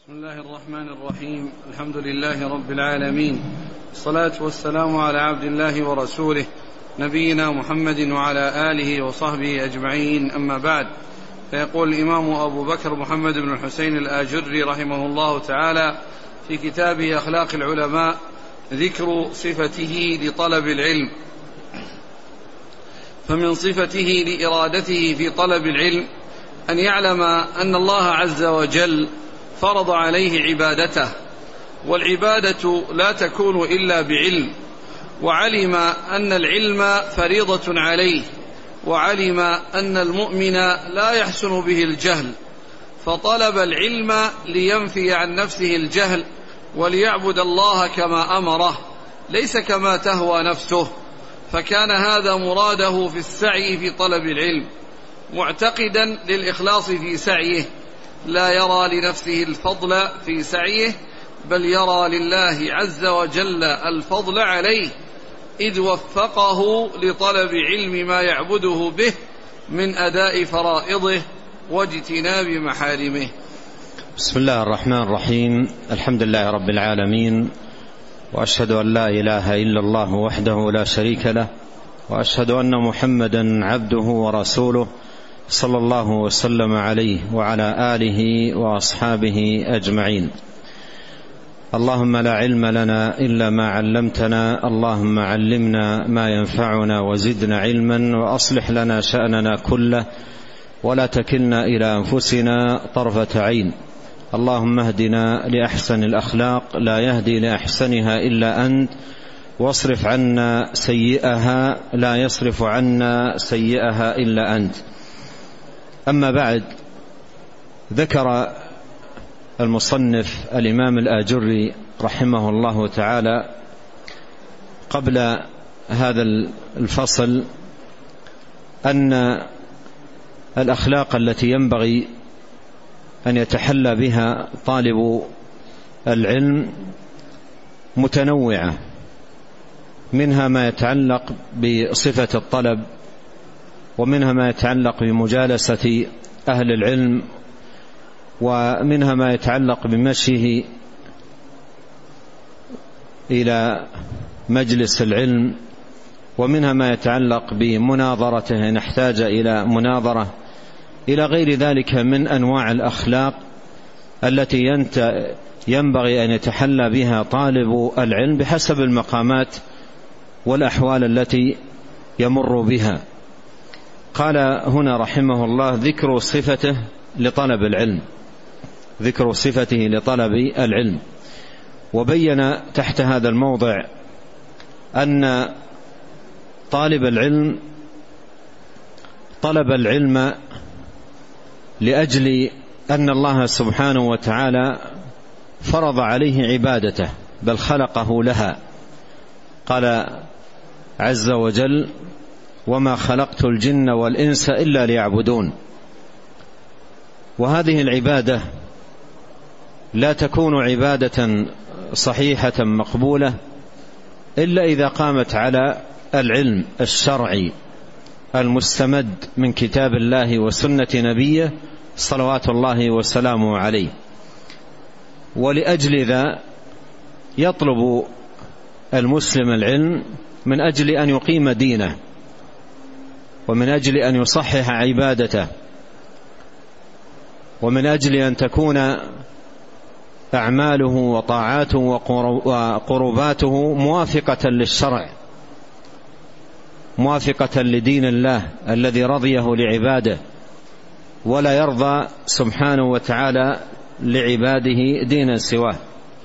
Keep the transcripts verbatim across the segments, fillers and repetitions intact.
بسم الله الرحمن الرحيم. الحمد لله رب العالمين، الصلاة والسلام على عبد الله ورسوله نبينا محمد وعلى آله وصحبه أجمعين، أما بعد. فيقول الإمام أبو بكر محمد بن الحسين الآجري رحمه الله تعالى في كتابه أخلاق العلماء ذكر صفته لطلب العلم. فمن صفته لإرادته في طلب العلم أن يعلم أن الله عز وجل فرض عليه عبادته، والعبادة لا تكون إلا بعلم، وعلم أن العلم فريضة عليه، وعلم أن المؤمن لا يحسن به الجهل، فطلب العلم لينفي عن نفسه الجهل وليعبد الله كما أمره ليس كما تهوى نفسه. فكان هذا مراده في السعي في طلب العلم، معتقدا للإخلاص في سعيه، لا يرى لنفسه الفضل في سعيه، بل يرى لله عز وجل الفضل عليه، إذ وفقه لطلب علم ما يعبده به من أداء فرائضه واجتناب محارمه. بسم الله الرحمن الرحيم. الحمد لله رب العالمين، وأشهد أن لا إله إلا الله وحده لا شريك له، وأشهد أن محمدا عبده ورسوله صلى الله وسلم عليه وعلى آله وأصحابه أجمعين. اللهم لا علم لنا إلا ما علمتنا، اللهم علمنا ما ينفعنا وزدنا علما، وأصلح لنا شأننا كله ولا تكلنا إلى أنفسنا طرفة عين. اللهم اهدنا لأحسن الأخلاق لا يهدي لأحسنها إلا أنت، واصرف عنا سيئها لا يصرف عنا سيئها إلا أنت. أما بعد، ذكر المصنف الإمام الآجري رحمه الله تعالى قبل هذا الفصل أن الأخلاق التي ينبغي أن يتحلى بها طالب العلم متنوعة، منها ما يتعلق بصفة الطلب، ومنها ما يتعلق بمجالسة أهل العلم، ومنها ما يتعلق بمشيه إلى مجلس العلم، ومنها ما يتعلق بمناظرته إن احتاج إلى مناظرة، إلى غير ذلك من أنواع الأخلاق التي ينبغي أن يتحلى بها طالب العلم بحسب المقامات والأحوال التي يمر بها. قال هنا رحمه الله ذكر صفته لطلب العلم، ذكر صفته لطلب العلم، وبين تحت هذا الموضع أن طالب العلم طلب العلم لأجل أن الله سبحانه وتعالى فرض عليه عبادته، بل خلقه لها. قال عز وجل: وما خلقت الجن والإنس إلا ليعبدون. وهذه العبادة لا تكون عبادة صحيحة مقبولة إلا إذا قامت على العلم الشرعي المستمد من كتاب الله وسنة نبيه صلوات الله وسلامه عليه. ولأجل ذا يطلب المسلم العلم من أجل أن يقيم دينه، ومن أجل أن يصحح عبادته، ومن أجل أن تكون أعماله وطاعاته وقرباته موافقة للشرع، موافقة لدين الله الذي رضيه لعباده، ولا يرضى سبحانه وتعالى لعباده دينا سواه.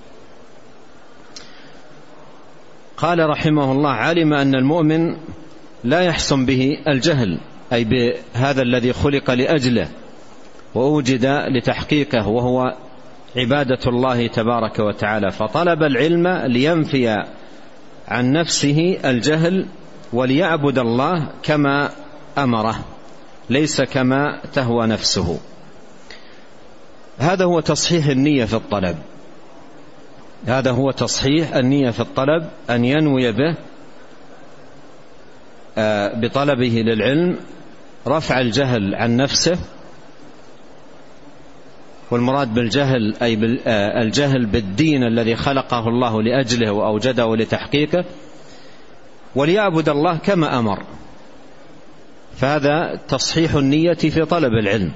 قال رحمه الله: علم أن المؤمن لا يحسن به الجهل، أي بهذا الذي خلق لأجله وأوجد لتحقيقه، وهو عبادة الله تبارك وتعالى. فطلب العلم لينفي عن نفسه الجهل وليعبد الله كما أمره ليس كما تهوى نفسه. هذا هو تصحيح النية في الطلب، هذا هو تصحيح النية في الطلب، أن ينوي به بطلبه للعلم رفع الجهل عن نفسه والمراد بالجهل أي الجهل بالدين الذي خلقه الله لأجله وأوجده لتحقيقه، وليعبد الله كما أمر. فهذا تصحيح النية في طلب العلم.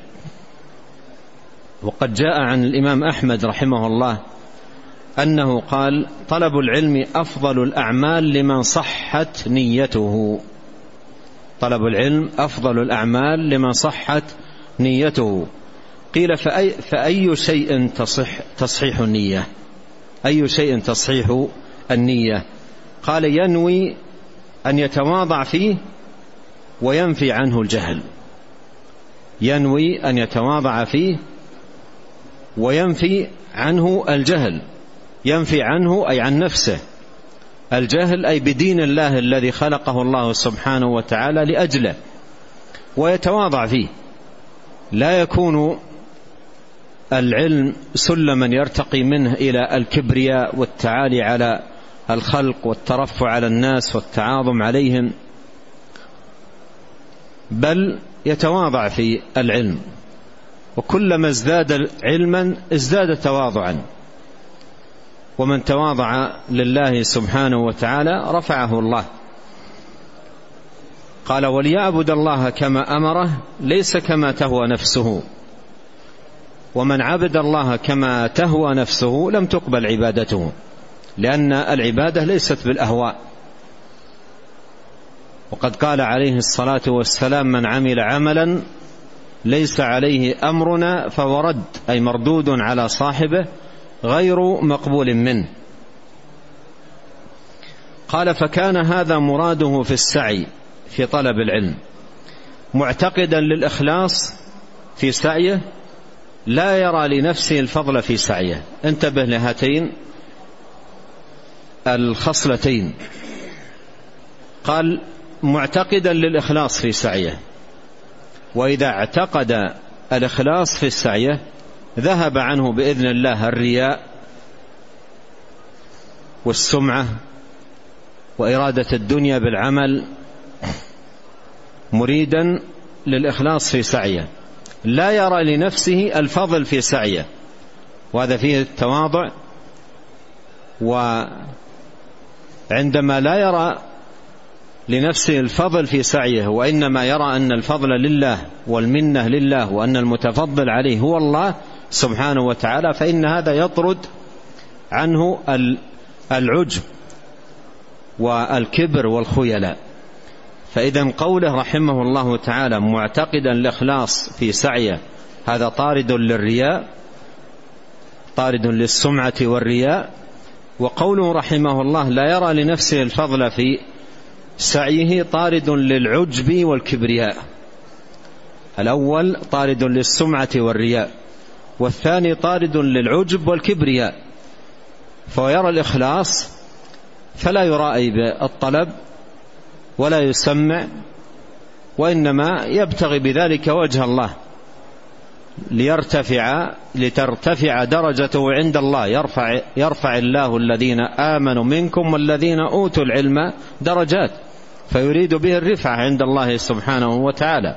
وقد جاء عن الإمام أحمد رحمه الله أنه قال: طلب العلم أفضل الأعمال لمن صحت نيته. طلب العلم أفضل الأعمال لمن صحت نيته. قيل: فأي, فأي شيء تصح تصحيح النية؟ أي شيء تصحيح النية؟ قال: ينوي أن يتواضع فيه وينفي عنه الجهل. ينوي أن يتواضع فيه وينفي عنه الجهل. ينفي عنه أي عن نفسه الجهل، أي بدين الله الذي خلقه الله سبحانه وتعالى لأجله، ويتواضع فيه. لا يكون العلم سلما يرتقي منه إلى الكبرياء والتعالي على الخلق والترفع على الناس والتعاظم عليهم، بل يتواضع في العلم. وكلما ازداد علما ازداد تواضعا، ومن تواضع لله سبحانه وتعالى رفعه الله. قال: وليعبد الله كما أمره ليس كما تهوى نفسه. ومن عبد الله كما تهوى نفسه لم تقبل عبادته، لأن العبادة ليست بالأهواء. وقد قال عليه الصلاة والسلام: من عمل عملا ليس عليه أمرنا فهو رد، أي مردود على صاحبه غير مقبول منه. قال: فكان هذا مراده في السعي في طلب العلم، معتقدا للإخلاص في سعيه، لا يرى لنفسه الفضل في سعيه. انتبه لهاتين الخصلتين. قال: معتقدا للإخلاص في سعيه، وإذا اعتقد الإخلاص في سعيه ذهب عنه بإذن الله الرياء والسمعة وإرادة الدنيا بالعمل، مريدا للإخلاص في سعيه، لا يرى لنفسه الفضل في سعيه، وهذا فيه التواضع. وعندما لا يرى لنفسه الفضل في سعيه وإنما يرى أن الفضل لله والمنة لله وأن المتفضل عليه هو الله سبحانه وتعالى، فإن هذا يطرد عنه العجب والكبر والخيلاء. فإذا قوله رحمه الله تعالى معتقدا الإخلاص في سعيه، هذا طارد للرياء، طارد للسمعة والرياء. وقوله رحمه الله لا يرى لنفسه الفضل في سعيه طارد للعجب والكبرياء. الأول طارد للسمعة والرياء، والثاني طارد للعجب والكبرياء. فيرى الإخلاص فلا يرائي بالطلب ولا يسمع، وإنما يبتغي بذلك وجه الله ليرتفع لترتفع درجته عند الله. يرفع, يرفع الله الذين آمنوا منكم والذين أوتوا العلم درجات، فيريد به الرفعة عند الله سبحانه وتعالى،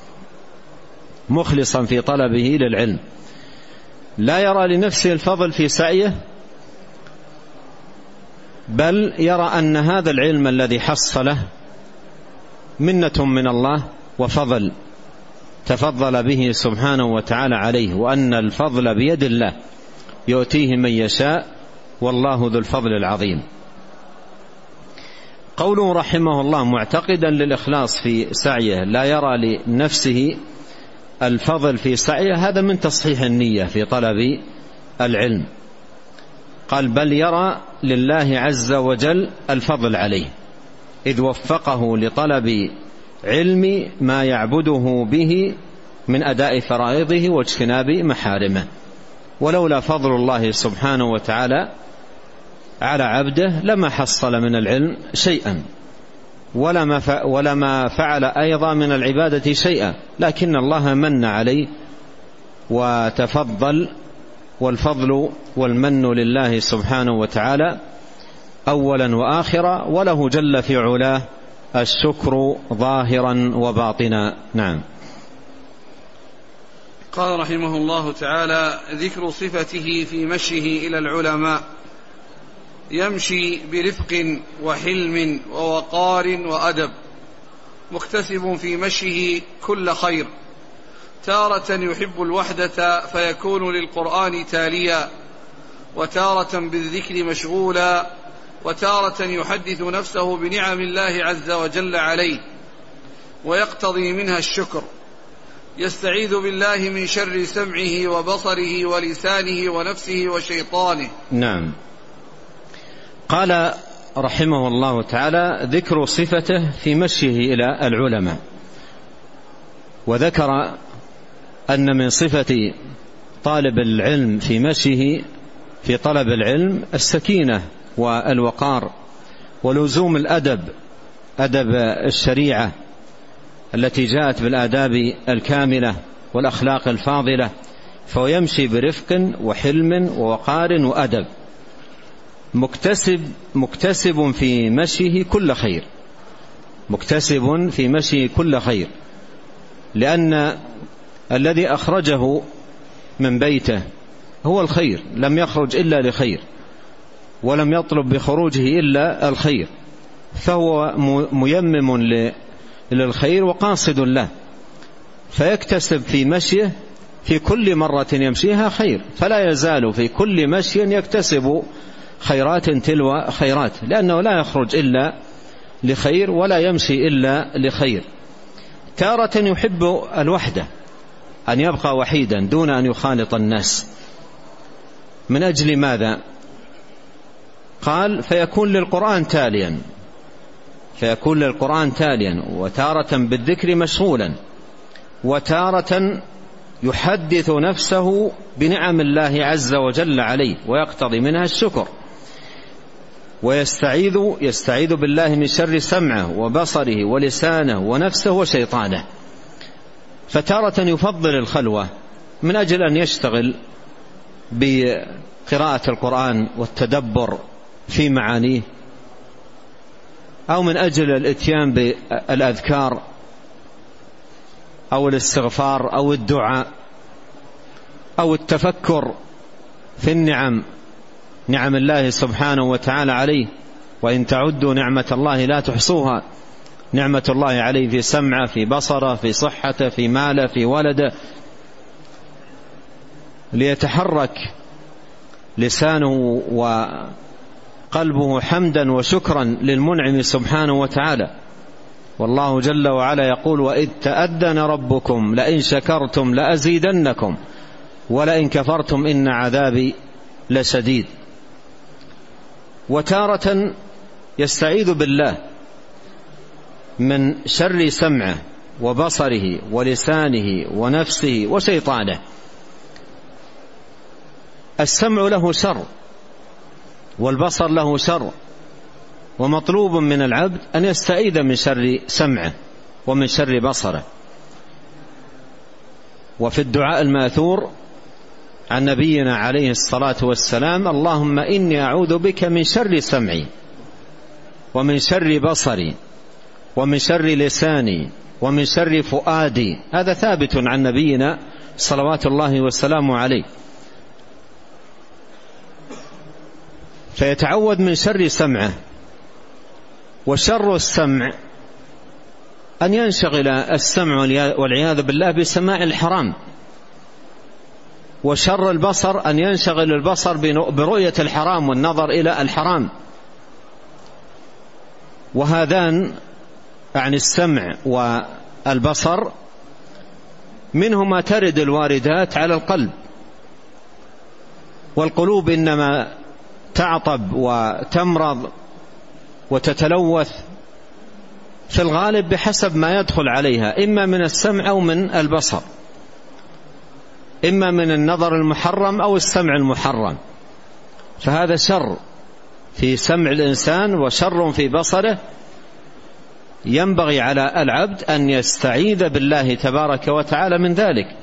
مخلصا في طلبه للعلم. لا يرى لنفسه الفضل في سعيه، بل يرى أن هذا العلم الذي حصله منة من الله وفضل تفضل به سبحانه وتعالى عليه، وأن الفضل بيد الله يؤتيه من يشاء والله ذو الفضل العظيم. قوله رحمه الله معتقدا للإخلاص في سعيه لا يرى لنفسه الفضل في سعيه، هذا من تصحيح النية في طلب العلم. قال: بل يرى لله عز وجل الفضل عليه، إذ وفقه لطلب علم ما يعبده به من أداء فرائضه واجتناب محارمه. ولولا فضل الله سبحانه وتعالى على عبده لما حصل من العلم شيئا، ولما فعل أيضا من العبادة شيئا، لكن الله من عليه وتفضل، والفضل والمن لله سبحانه وتعالى أولا وآخرا، وله جل في علاه الشكر ظاهرا وباطنا. نعم. قال رحمه الله تعالى: ذكر صفته في مشيه إلى العلماء: يمشي برفق وحلم ووقار وأدب، مكتسب في مشيه كل خير، تارة يحب الوحدة فيكون للقرآن تاليا، وتارة بالذكر مشغولا، وتارة يحدث نفسه بنعم الله عز وجل عليه ويقتضي منها الشكر، يستعيذ بالله من شر سمعه وبصره ولسانه ونفسه وشيطانه. نعم. قال رحمه الله تعالى: ذكر صفته في مشيه إلى العلماء. وذكر أن من صفة طالب العلم في مشيه في طلب العلم السكينة والوقار ولزوم الأدب، أدب الشريعة التي جاءت بالآداب الكاملة والأخلاق الفاضلة، فهو يمشي برفق وحلم ووقار وأدب، مكتسب مكتسب في مشيه كل خير، مكتسب في مشيه كل خير، لأن الذي أخرجه من بيته هو الخير، لم يخرج إلا لخير، ولم يطلب بخروجه إلا الخير، فهو ميمم للخير وقاصد له، فيكتسب في مشيه في كل مرة يمشيها خير، فلا يزال في كل مشي يكتسب خيرات تلو خيرات، لأنه لا يخرج إلا لخير ولا يمشي إلا لخير. تارة يحب الوحدة، أن يبقى وحيدا دون أن يخالط الناس. من أجل ماذا؟ قال: فيكون للقرآن تاليا، فيكون للقرآن تاليا، وتارة بالذكر مشغولا، وتارة يحدث نفسه بنعم الله عز وجل عليه ويقتضي منها الشكر، ويستعيذ يستعيذ بالله من شر سمعه وبصره ولسانه ونفسه وشيطانه. فتارة يفضل الخلوة من أجل أن يشتغل بقراءة القرآن والتدبر في معانيه، أو من أجل الاتيان بالأذكار أو الاستغفار أو الدعاء أو التفكر في النعم، نعم الله سبحانه وتعالى عليه، وإن تعدوا نعمة الله لا تحصوها، نعمة الله عليه في سمعه، في بصره، في صحته، في ماله، في ولده، ليتحرك لسانه وقلبه حمدا وشكرا للمنعم سبحانه وتعالى. والله جل وعلا يقول: وإذ تأذن ربكم لئن شكرتم لأزيدنكم ولئن كفرتم إن عذابي لشديد. وتارة يستعيذ بالله من شر سمعه وبصره ولسانه ونفسه وشيطانه. السمع له شر والبصر له شر، ومطلوب من العبد أن يستعيذ من شر سمعه ومن شر بصره. وفي الدعاء الماثور عن نبينا عليه الصلاة والسلام: اللهم إني أعوذ بك من شر سمعي ومن شر بصري ومن شر لساني ومن شر فؤادي. هذا ثابت عن نبينا صلوات الله والسلام عليه. فيتعوذ من شر سمعه. وشر السمع أن ينشغل السمع والعياذ بالله بسماع الحرام. وشر البصر أن ينشغل البصر برؤية الحرام والنظر إلى الحرام. وهذان عن السمع والبصر منهما ترد الواردات على القلب، والقلوب إنما تعطب وتمرض وتتلوث في الغالب بحسب ما يدخل عليها، إما من السمع أو من البصر، إما من النظر المحرم أو السمع المحرم. فهذا شر في سمع الإنسان وشر في بصره. ينبغي على العبد أن يستعيذ بالله تبارك وتعالى من ذلك.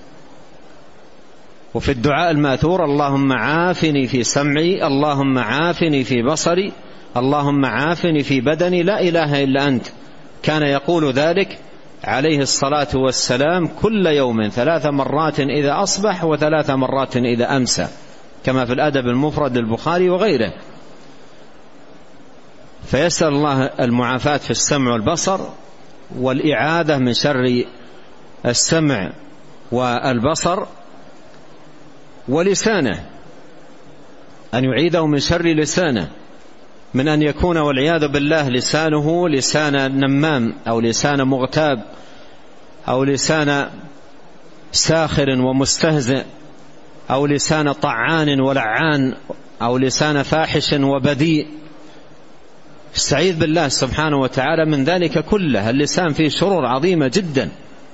وفي الدعاء الماثور: اللهم عافني في سمعي، اللهم عافني في بصري، اللهم عافني في بدني، لا إله إلا أنت. كان يقول ذلك عليه الصلاة والسلام كل يوم ثلاث مرات إذا أصبح وثلاث مرات إذا أمسى، كما في الأدب المفرد للبخاري وغيره. فيسأل الله المعافاة في السمع والبصر، والإعاذة من شر السمع والبصر، ولسانه أن يعيده من شر لسانه، من أن يكون والعياذ بالله لسانه لسان نمام أو لسان مغتاب أو لسان ساخر ومستهزئ أو لسان طعان ولعان أو لسان فاحش وبذيء. استعيذ بالله سبحانه وتعالى من ذلك كله. اللسان فيه شرور عظيمة جدا،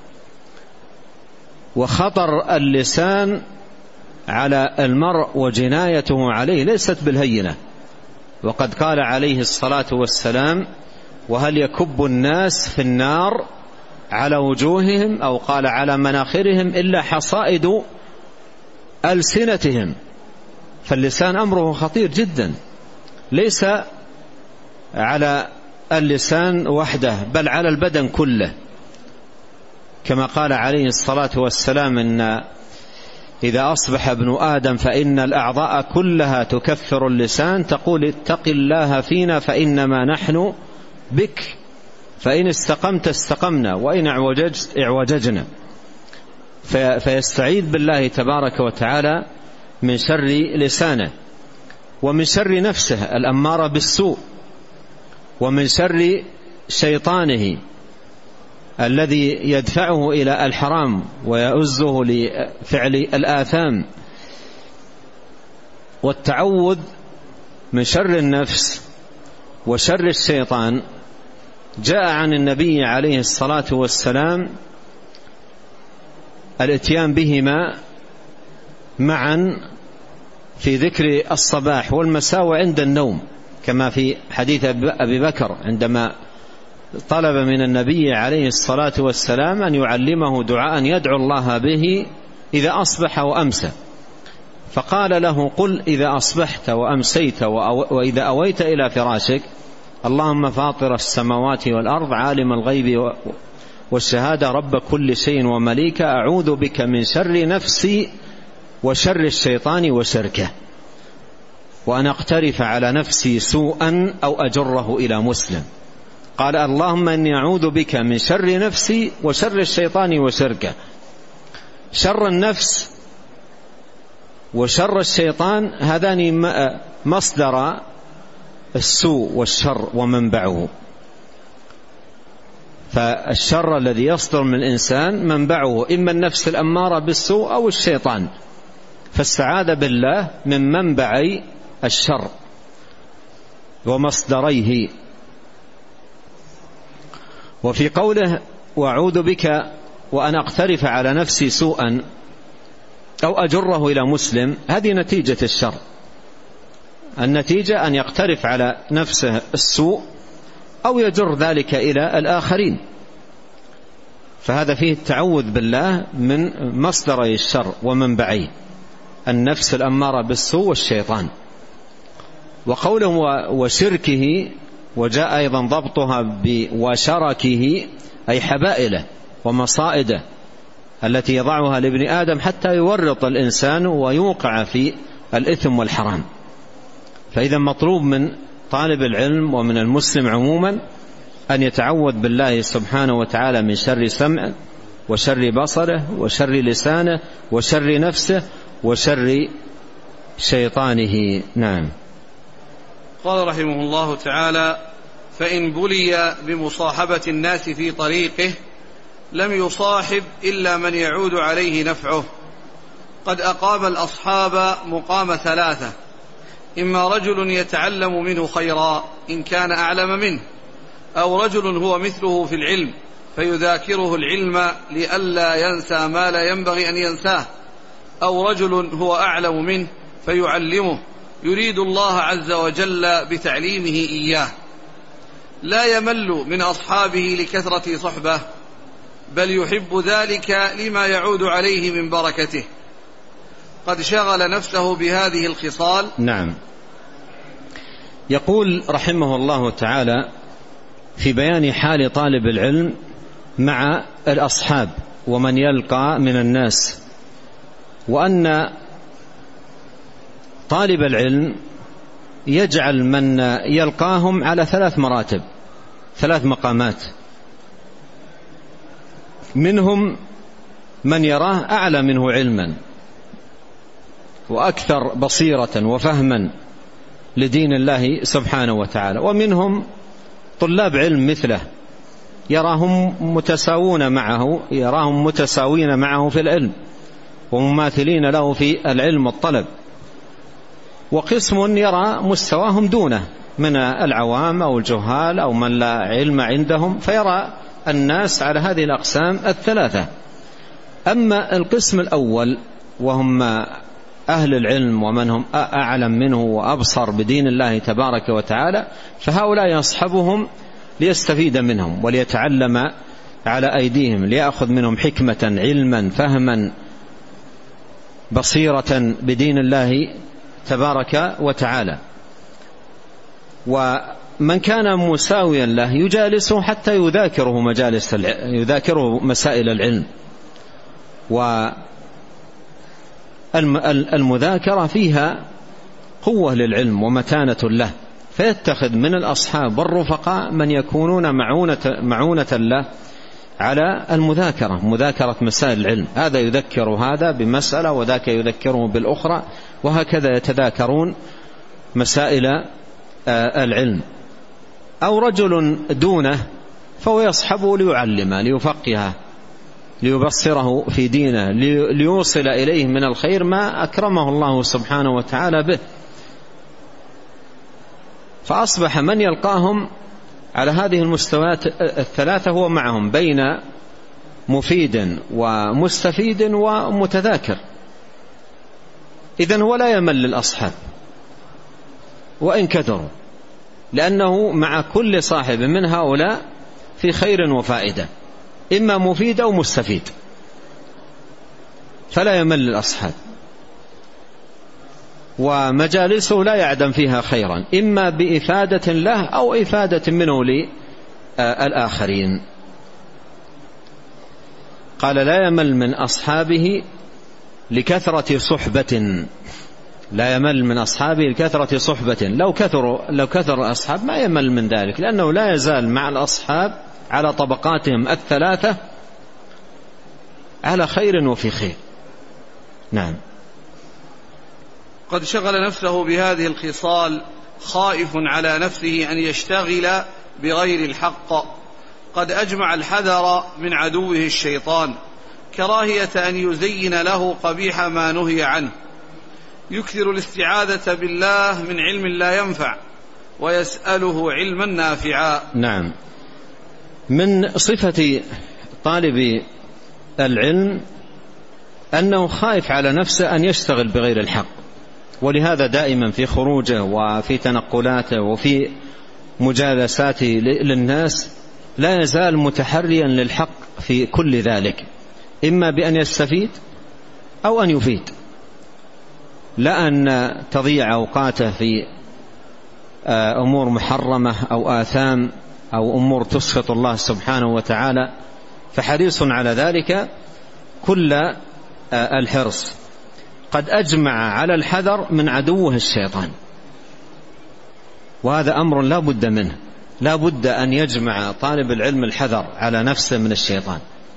وخطر اللسان على المرء وجنايته عليه ليست بالهينة. وقد قال عليه الصلاة والسلام: وهل يكب الناس في النار على وجوههم أو قال على مناخرهم إلا حصائد ألسنتهم. فاللسان أمره خطير جدا، ليس على اللسان وحده بل على البدن كله، كما قال عليه الصلاة والسلام: إن إذا أصبح ابن آدم فإن الأعضاء كلها تكفر اللسان تقول اتق الله فينا فإنما نحن بك، فإن استقمت استقمنا وإن اعوججت اعوججنا. فيستعيذ بالله تبارك وتعالى من شر لسانه، ومن شر نفسه الأمارة بالسوء، ومن شر شيطانه الذي يدفعه إلى الحرام ويؤزه لفعل الآثام. والتعوذ من شر النفس وشر الشيطان جاء عن النبي عليه الصلاة والسلام الاتيان بهما معا في ذكر الصباح والمساء وعند النوم، كما في حديث أبي بكر عندما طلب من النبي عليه الصلاة والسلام أن يعلمه دعاء يدعو الله به إذا أصبح وأمسى، فقال له: قل إذا أصبحت وأمسيت وإذا أويت إلى فراشك اللهم فاطر السماوات والأرض عالم الغيب والشهادة رب كل شيء ومليك أعوذ بك من شر نفسي وشر الشيطان وشركه، وأن أقترف على نفسي سوءا أو أجره إلى مسلم. قال: اللهم إني أعوذ بك من شر نفسي وشر الشيطان وشركه. شر النفس وشر الشيطان هذان مصدر السوء والشر ومنبعه. فالشر الذي يصدر من الإنسان منبعه إما النفس الأمارة بالسوء أو الشيطان، فاستعاذ بالله من منبعي الشر ومصدريه. وفي قوله: وأعوذ بك وأن أقترف على نفسي سوءا أو أجره إلى مسلم، هذه نتيجة الشر. النتيجة أن يقترف على نفسه السوء أو يجر ذلك إلى الآخرين، فهذا فيه التعوذ بالله من مصدري الشر ومنبعيه النفس الأمارة بالسوء والشيطان. وقوله وشركه، وجاء أيضا ضبطها بوشركه أي حبائله ومصائده التي يضعها لابن آدم حتى يورط الإنسان ويوقع في الإثم والحرام. فإذا مطلوب من طالب العلم ومن المسلم عموما أن يتعوذ بالله سبحانه وتعالى من شر سمعه وشر بصره وشر لسانه وشر نفسه وشر شيطانه. نعم. قال رحمه الله تعالى: فإن بلي بمصاحبة الناس في طريقه لم يصاحب إلا من يعود عليه نفعه. قد أقام الأصحاب مقام ثلاثة: إما رجل يتعلم منه خيرا إن كان أعلم منه، أو رجل هو مثله في العلم فيذاكره العلم لئلا ينسى ما لا ينبغي أن ينساه، أو رجل هو أعلم منه فيعلمه يريد الله عز وجل بتعليمه إياه، لا يمل من أصحابه لكثرة صحبه، بل يحب ذلك لما يعود عليه من بركته. قد شغل نفسه بهذه الخصال. نعم. يقول رحمه الله تعالى في بيان حال طالب العلم مع الأصحاب ومن يلقى من الناس، وأن طالب العلم يجعل من يلقاهم على ثلاث مراتب، ثلاث مقامات. منهم من يراه أعلى منه علما وأكثر بصيرة وفهما لدين الله سبحانه وتعالى، ومنهم طلاب علم مثله يراهم متساوون معه يراهم متساوين معه في العلم ومماثلين له في العلم والطلب، وقسم يرى مستواهم دونه من العوام أو الجهال أو من لا علم عندهم، فيرى الناس على هذه الأقسام الثلاثة. أما القسم الأول وهم أهل العلم ومن هم أعلم منه وأبصر بدين الله تبارك وتعالى، فهؤلاء يصحبهم ليستفيد منهم وليتعلم على أيديهم، ليأخذ منهم حكمة، علما، فهما، بصيرة بدين الله تبارك وتعالى. ومن كان مساويا له يجالسه حتى يذاكره مجالس يذاكره مسائل العلم، والمذاكرة فيها قوة للعلم ومتانة له، فيتخذ من الأصحاب والرفقاء من يكونون معونة, معونة له على المذاكرة، مذاكرة مسائل العلم، هذا يذكر هذا بمسألة وذاك يذكره بالأخرى، وهكذا يتذاكرون مسائل العلم. أو رجل دونه فهو يصحبه ليعلمه، ليفقهه، ليبصره في دينه، ليوصل إليه من الخير ما أكرمه الله سبحانه وتعالى به. فأصبح من يلقاهم على هذه المستويات الثلاثة هو معهم بين مفيد ومستفيد ومتذاكر. إذن هو لا يمل للأصحاب وإن كثروا، لأنه مع كل صاحب من هؤلاء في خير وفائدة، إما مفيد أو مستفيد، فلا يمل للأصحاب، ومجالسه لا يعدم فيها خيرا، إما بإفادة له أو إفادة منه للآخرين. قال لا يمل من أصحابه لكثرة صحبة، لا يمل من أصحابه لكثرة صحبة. لو كثر لو كثر الأصحاب ما يمل من ذلك، لأنه لا يزال مع الأصحاب على طبقاتهم الثلاثة على خير وفي خير. نعم. قد شغل نفسه بهذه الخصال خائف على نفسه أن يشتغل بغير الحق، قد أجمع الحذر من عدوه الشيطان، كراهية أن يزين له قبيح ما نهي عنه، يكثر الاستعاذة بالله من علم لا ينفع ويسأله علما نافعا. نعم. من صفة طالب العلم أنه خائف على نفسه أن يشتغل بغير الحق، ولهذا دائما في خروجه وفي تنقلاته وفي مجالساته للناس لا يزال متحريا للحق في كل ذلك، إما بأن يستفيد أو أن يفيد، لا أن تضيع أوقاته في أمور محرمة أو آثام أو أمور تسخط الله سبحانه وتعالى، فحريص على ذلك كل الحرص. قد أجمع على الحذر من عدوه الشيطان، وهذا أمر لا بد منه، لا بد أن يجمع طالب العلم الحذر على نفسه من الشيطان.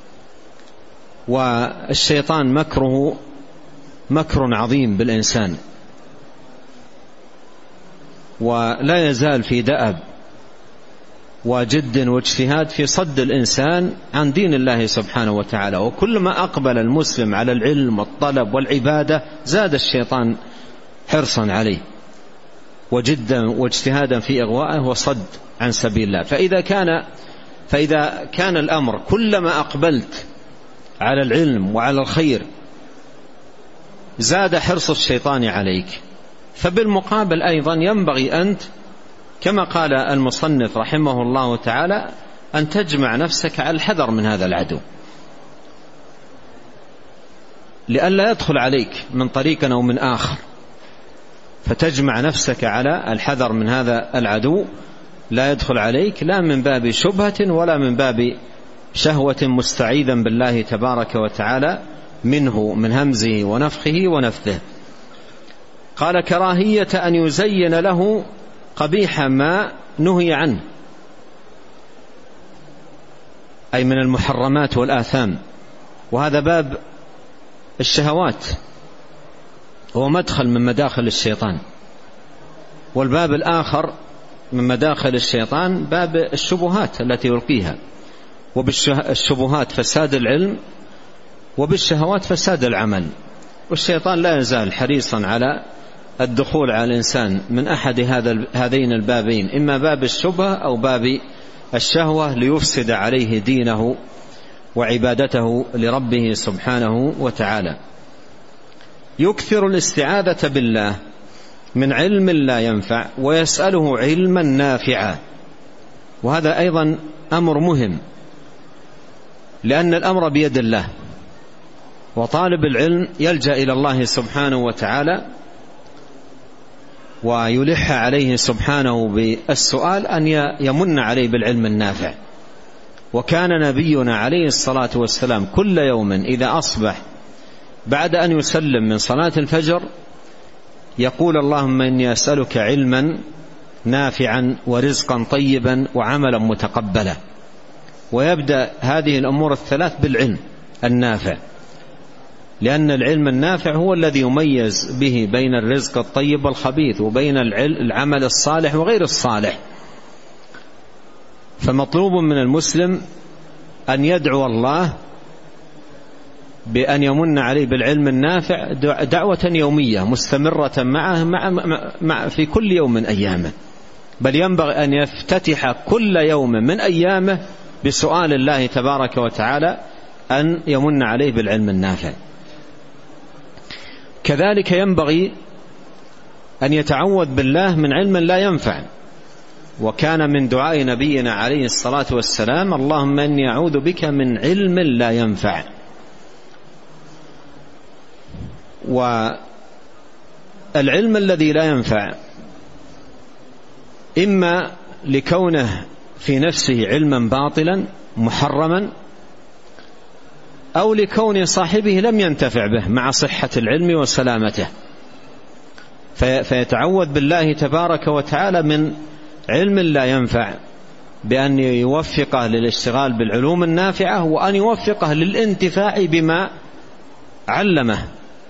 والشيطان مكره مكر عظيم بالإنسان، ولا يزال في دأب وجد واجتهاد في صد الإنسان عن دين الله سبحانه وتعالى. وكلما أقبل المسلم على العلم والطلب والعبادة زاد الشيطان حرصا عليه وجدا واجتهادا في إغوائه وصد عن سبيل الله. فإذا كان فإذا كان الأمر كلما أقبلت على العلم وعلى الخير زاد حرص الشيطان عليك، فبالمقابل أيضا ينبغي أنت كما قال المصنف رحمه الله تعالى أن تجمع نفسك على الحذر من هذا العدو، لئلا يدخل عليك من طريق أو من آخر، فتجمع نفسك على الحذر من هذا العدو لا يدخل عليك لا من باب شبهة ولا من باب شهوة مستعيذا بالله تبارك وتعالى منه من همزه ونفخه ونفثه. قال كراهية أن يزين له قبيح ما نهي عنه، أي من المحرمات والآثام، وهذا باب الشهوات هو مدخل من مداخل الشيطان. والباب الآخر من مداخل الشيطان باب الشبهات التي يلقيها، وبالشبهات فساد العلم، وبالشهوات فساد العمل. والشيطان لا يزال حريصا على الدخول على الإنسان من أحد هذين البابين، إما باب الشبهة أو باب الشهوة، ليفسد عليه دينه وعبادته لربه سبحانه وتعالى. يكثر الاستعاذة بالله من علم لا ينفع ويسأله علما نافعا، وهذا أيضا أمر مهم، لأن الأمر بيد الله، وطالب العلم يلجأ إلى الله سبحانه وتعالى ويلح عليه سبحانه بالسؤال أن يمن عليه بالعلم النافع. وكان نبينا عليه الصلاة والسلام كل يوم إذا أصبح بعد أن يسلم من صلاة الفجر يقول اللهم إني أسألك علما نافعا ورزقا طيبا وعملا متقبلا، ويبدأ هذه الأمور الثلاث بالعلم النافع، لأن العلم النافع هو الذي يميز به بين الرزق الطيب والخبيث، وبين العمل الصالح وغير الصالح. فمطلوب من المسلم أن يدعو الله بأن يمن عليه بالعلم النافع دعوة يومية مستمرة معه مع مع في كل يوم من أيامه، بل ينبغي أن يفتتح كل يوم من أيامه بسؤال الله تبارك وتعالى أن يمن عليه بالعلم النافع. كذلك ينبغي أن يتعوذ بالله من علم لا ينفع، وكان من دعاء نبينا عليه الصلاة والسلام اللهم إني أعوذ بك من علم لا ينفع. والعلم الذي لا ينفع إما لكونه في نفسه علما باطلا محرما، أو لكون صاحبه لم ينتفع به مع صحة العلم وسلامته، فيتعوذ بالله تبارك وتعالى من علم لا ينفع بأن يوفقه للاشتغال بالعلوم النافعة، وأن يوفقه للانتفاع بما علمه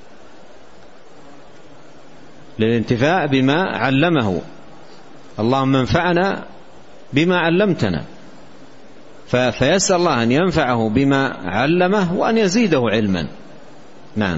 للانتفاع بما علمه. اللهم انفعنا بما علمتنا، فيسأل الله أن ينفعه بما علمه وأن يزيده علما. نعم.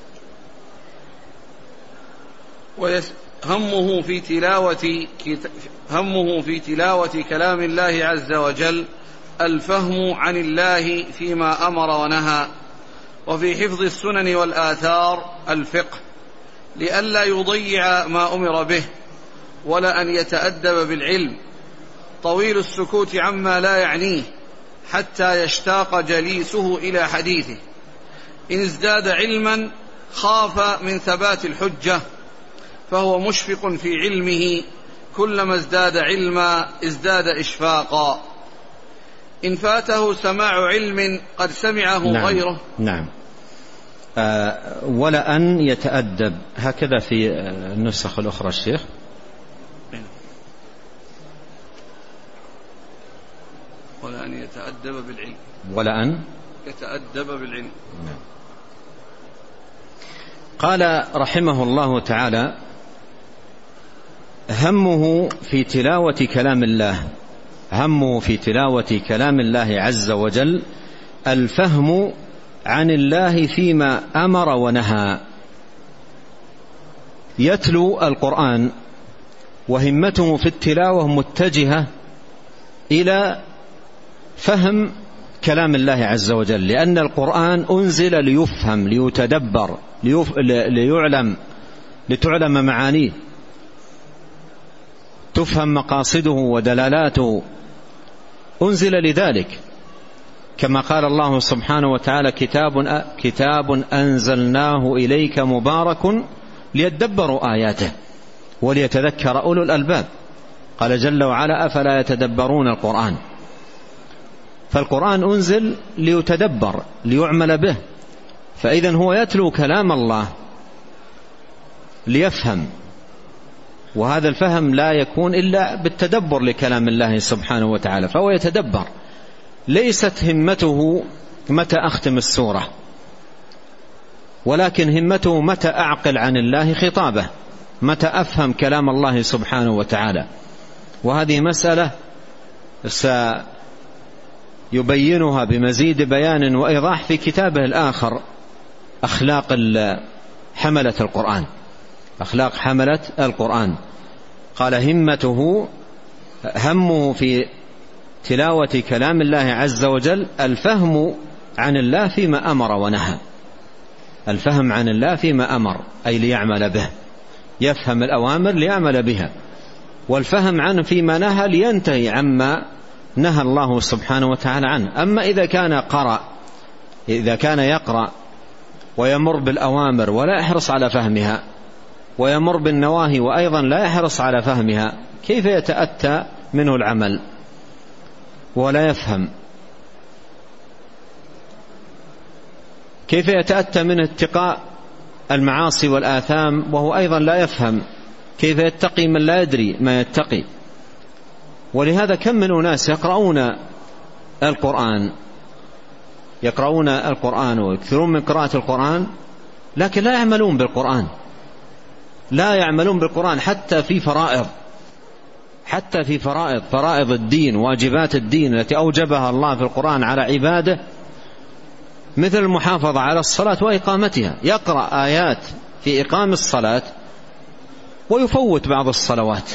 همه في تلاوة همه في تلاوة كلام الله عز وجل الفهم عن الله فيما أمر ونهى، وفي حفظ السنن والآثار الفقه، لئلا يضيع ما أمر به، ولا أن يتأدب بالعلم، طويل السكوت عما لا يعنيه حتى يشتاق جليسه إلى حديثه. إن ازداد علما خاف من ثبات الحجة، فهو مشفق في علمه، كلما ازداد علما ازداد إشفاقا. إن فاته سماع علم قد سمعه نعم. غيره. نعم. آه ولا أن يتأدب، هكذا في النسخ الأخرى الشيخ. ولا أن يتأدب بالعلم. ولا أن يتأدب بالعلم. نعم. قال رحمه الله تعالى: همه في تلاوة كلام الله همه في تلاوة كلام الله عز وجل الفهم عن الله فيما أمر ونهى. يتلو القرآن وهمته في التلاوة متجهة إلى فهم كلام الله عز وجل، لأن القرآن أنزل ليفهم ليتدبر ليف... ليعلم لتعلم معانيه، تفهم مقاصده ودلالاته، أنزل لذلك، كما قال الله سبحانه وتعالى: كتاب كتاب أنزلناه إليك مبارك ليدبروا آياته وليتذكر أولو الألباب. قال جل وعلا: أفلا يتدبرون القرآن. فالقرآن أنزل ليتدبر ليعمل به، فإذن هو يتلو كلام الله ليفهم، وهذا الفهم لا يكون إلا بالتدبر لكلام الله سبحانه وتعالى، فهو يتدبر. ليست همته متى أختم السورة، ولكن همته متى أعقل عن الله خطابه، متى أفهم كلام الله سبحانه وتعالى. وهذه مسألة سيبينها بمزيد بيان وإيضاح في كتابه الآخر أخلاق حملة القرآن، أخلاق حملة القرآن. قال همته همه في تلاوة كلام الله عز وجل الفهم عن الله فيما أمر ونهى، الفهم عن الله فيما أمر أي ليعمل به، يفهم الأوامر ليعمل بها، والفهم عنه فيما نهى لينتهي عما نهى الله سبحانه وتعالى عنه. أما إذا كان قرأ إذا كان يقرأ ويمر بالأوامر ولا يحرص على فهمها، ويمر بالنواهي وأيضا لا يحرص على فهمها، كيف يتأتى منه العمل ولا يفهم؟ كيف يتأتى منه اتقاء المعاصي والآثام وهو أيضا لا يفهم؟ كيف يتقي من لا يدري ما يتقي؟ ولهذا كم من أناس يقرؤون القرآن يقرؤون القرآن ويكثرون من قراءة القرآن، لكن لا يعملون بالقرآن، لا يعملون بالقرآن حتى في فرائض حتى في فرائض فرائض الدين، واجبات الدين التي أوجبها الله في القرآن على عباده، مثل المحافظة على الصلاة وإقامتها. يقرأ آيات في إقام الصلاة ويفوت بعض الصلوات،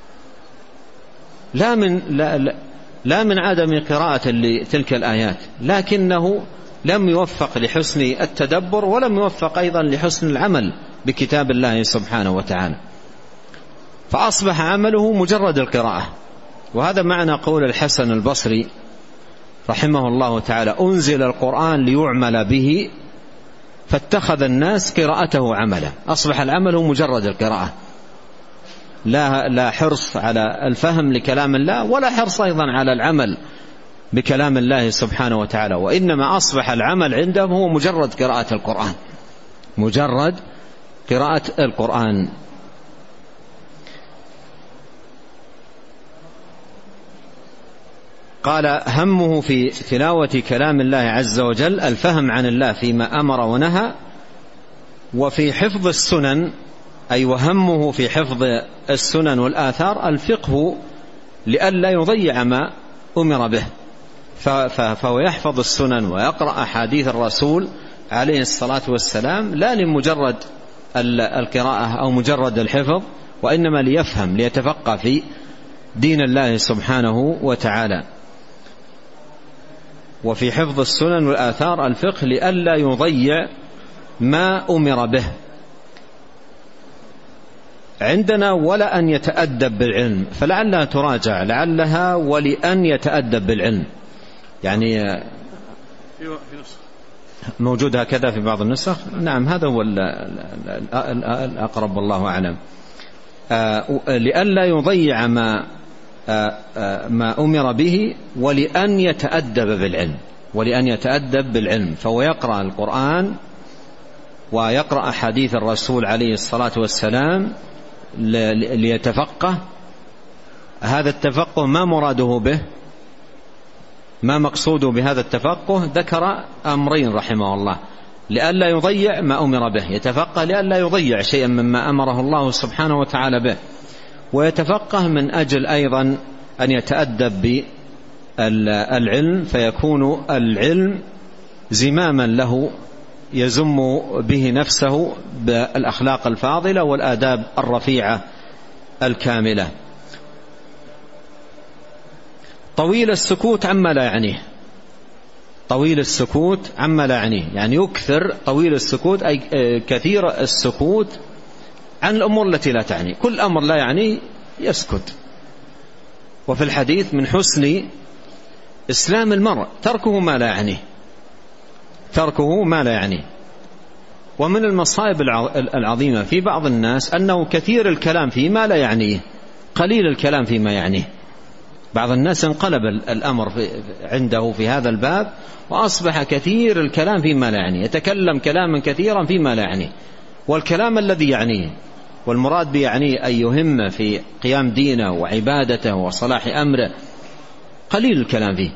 لا من لا, لا, لا من عدم قراءة لتلك الآيات، لكنه لم يوفق لحسن التدبر، ولم يوفق أيضا لحسن العمل بكتاب الله سبحانه وتعالى، فأصبح عمله مجرد القراءة. وهذا معنى قول الحسن البصري رحمه الله تعالى: أنزل القرآن ليعمل به فاتخذ الناس قراءته عملا. أصبح العمل مجرد القراءة، لا, لا حرص على الفهم لكلام الله، ولا حرص أيضا على العمل بكلام الله سبحانه وتعالى، وإنما أصبح العمل عندهم هو مجرد قراءة القرآن، مجرد قراءة القرآن. قال: همه في تلاوة كلام الله عز وجل الفهم عن الله فيما أمر ونهى، وفي حفظ السنن، أي وهمه في حفظ السنن والآثار الفقه لئلا يضيع ما أمر به، فهو يحفظ السنن ويقرأ أحاديث الرسول عليه الصلاة والسلام لا لمجرد القراءة أو مجرد الحفظ، وإنما ليفهم ليتفقه في دين الله سبحانه وتعالى. وفي حفظ السنن والآثار الفقه لئلا يضيع ما أمر به. عندنا ولا أن يتأدب بالعلم، فلعلها تراجع، لعلها ولأن يتأدب بالعلم، يعني موجود هكذا في بعض النسخ. نعم، هذا هو الأقرب والله أعلم. لئلا يضيع ما ما أمر به، ولأن يتأدب بالعلم ولأن يتأدب بالعلم فهو يقرأ القرآن ويقرأ حديث الرسول عليه الصلاة والسلام ليتفقه. هذا التفقه ما مراده به، ما مقصوده بهذا التفقه؟ ذكر أمرين رحمه الله: لئلا يضيع ما أمر به، يتفقه لئلا يضيع شيئا مما أمره الله سبحانه وتعالى به، ويتفقه من أجل أيضا أن يتأدب بالعلم، فيكون العلم زماما له يزم به نفسه بالأخلاق الفاضلة والآداب الرفيعة الكاملة. طويل السكوت عما لا يعنيه، طويل السكوت عما لا يعنيه، يعني يكثر طويل السكوت أي كثير السكوت عن الأمور التي لا تعني، كل أمر لا يعني يسكت. وفي الحديث: من حسن إسلام المرء تركه ما لا يعنيه، تركه ما لا يعنيه. ومن المصائب العظيمة في بعض الناس أنه كثير الكلام فيما لا يعنيه، قليل الكلام فيما يعنيه. بعض الناس انقلب الأمر في عنده في هذا الباب، وأصبح كثير الكلام فيما لا يعنيه، يتكلم كلاما كثيرا فيما لا يعنيه، والكلام الذي يعنيه والمراد به يعنيه أن يهم في قيام دينه وعبادته وصلاح أمره قليل الكلام فيه.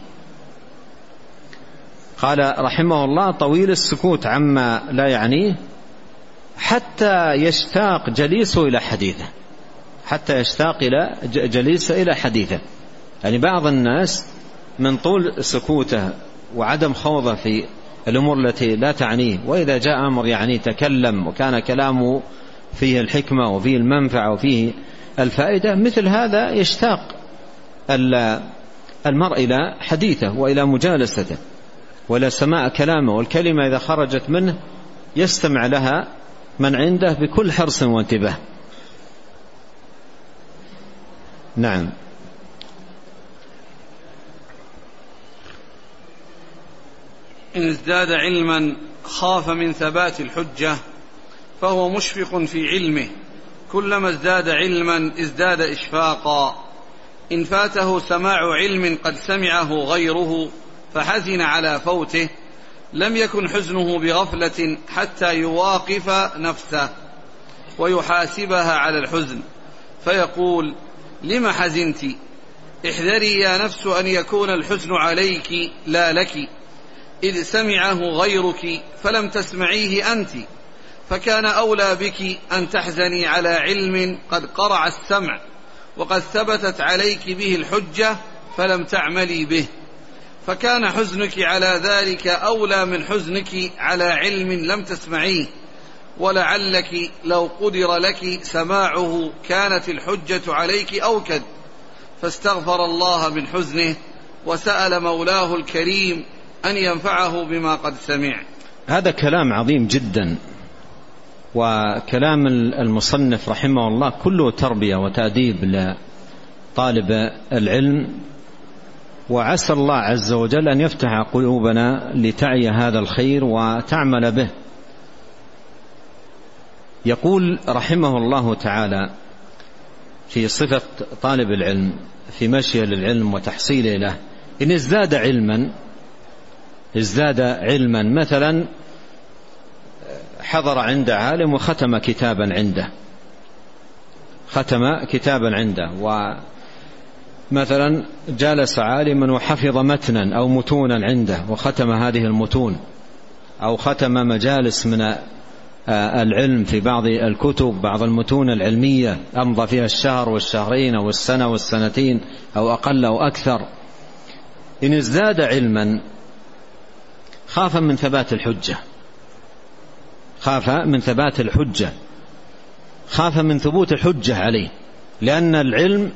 قال رحمه الله: طويل السكوت عما لا يعنيه حتى يشتاق جليسه إلى حديثه، حتى يشتاق إلى جليسه إلى حديثه. يعني بعض الناس من طول سكوته وعدم خوضه في الأمور التي لا تعنيه، وإذا جاء أمر يعني تكلم وكان كلامه فيه الحكمة وفيه المنفعة وفيه الفائدة، مثل هذا يشتاق المرء إلى حديثه وإلى مجالسته وإلى سماع كلامه، والكلمة إذا خرجت منه يستمع لها من عنده بكل حرص وانتباه. نعم. إن ازداد علما خاف من ثبات الحجة فهو مشفق في علمه، كلما ازداد علما ازداد إشفاقا. إن فاته سماع علم قد سمعه غيره فحزن على فوته لم يكن حزنه بغفلة حتى يواقف نفسه ويحاسبها على الحزن فيقول: لم حزنت؟ احذري يا نفس أن يكون الحزن عليك لا لك، إذ سمعه غيرك فلم تسمعيه أنت، فكان أولى بك أن تحزني على علم قد قرع السمع وقد ثبتت عليك به الحجة فلم تعملي به، فكان حزنك على ذلك أولى من حزنك على علم لم تسمعيه، ولعلك لو قدر لك سماعه كانت الحجة عليك أوكد. فاستغفر الله من حزنه وسأل مولاه الكريم أن ينفعه بما قد سمع. هذا كلام عظيم جدا، وكلام المصنف رحمه الله كله تربية وتأديب لطالب العلم، وعسى الله عز وجل أن يفتح قلوبنا لتعي هذا الخير وتعمل به. يقول رحمه الله تعالى في صفة طالب العلم في مشي للعلم وتحصيله له: إن ازداد علما ازداد علما مثلا حضر عند عالم وختم كتابا عنده ختم كتابا عنده ومثلا جالس عالما وحفظ متنا أو متونا عنده وختم هذه المتون، أو ختم مجالس من العلم في بعض الكتب، بعض المتون العلمية أمضى فيها الشهر والشهرين أو السنة والسنتين أو أقل أو أكثر. إن ازداد علما خاف من ثبات الحجة خاف من ثبات الحجة خاف من ثبوت الحجة عليه، لأن العلم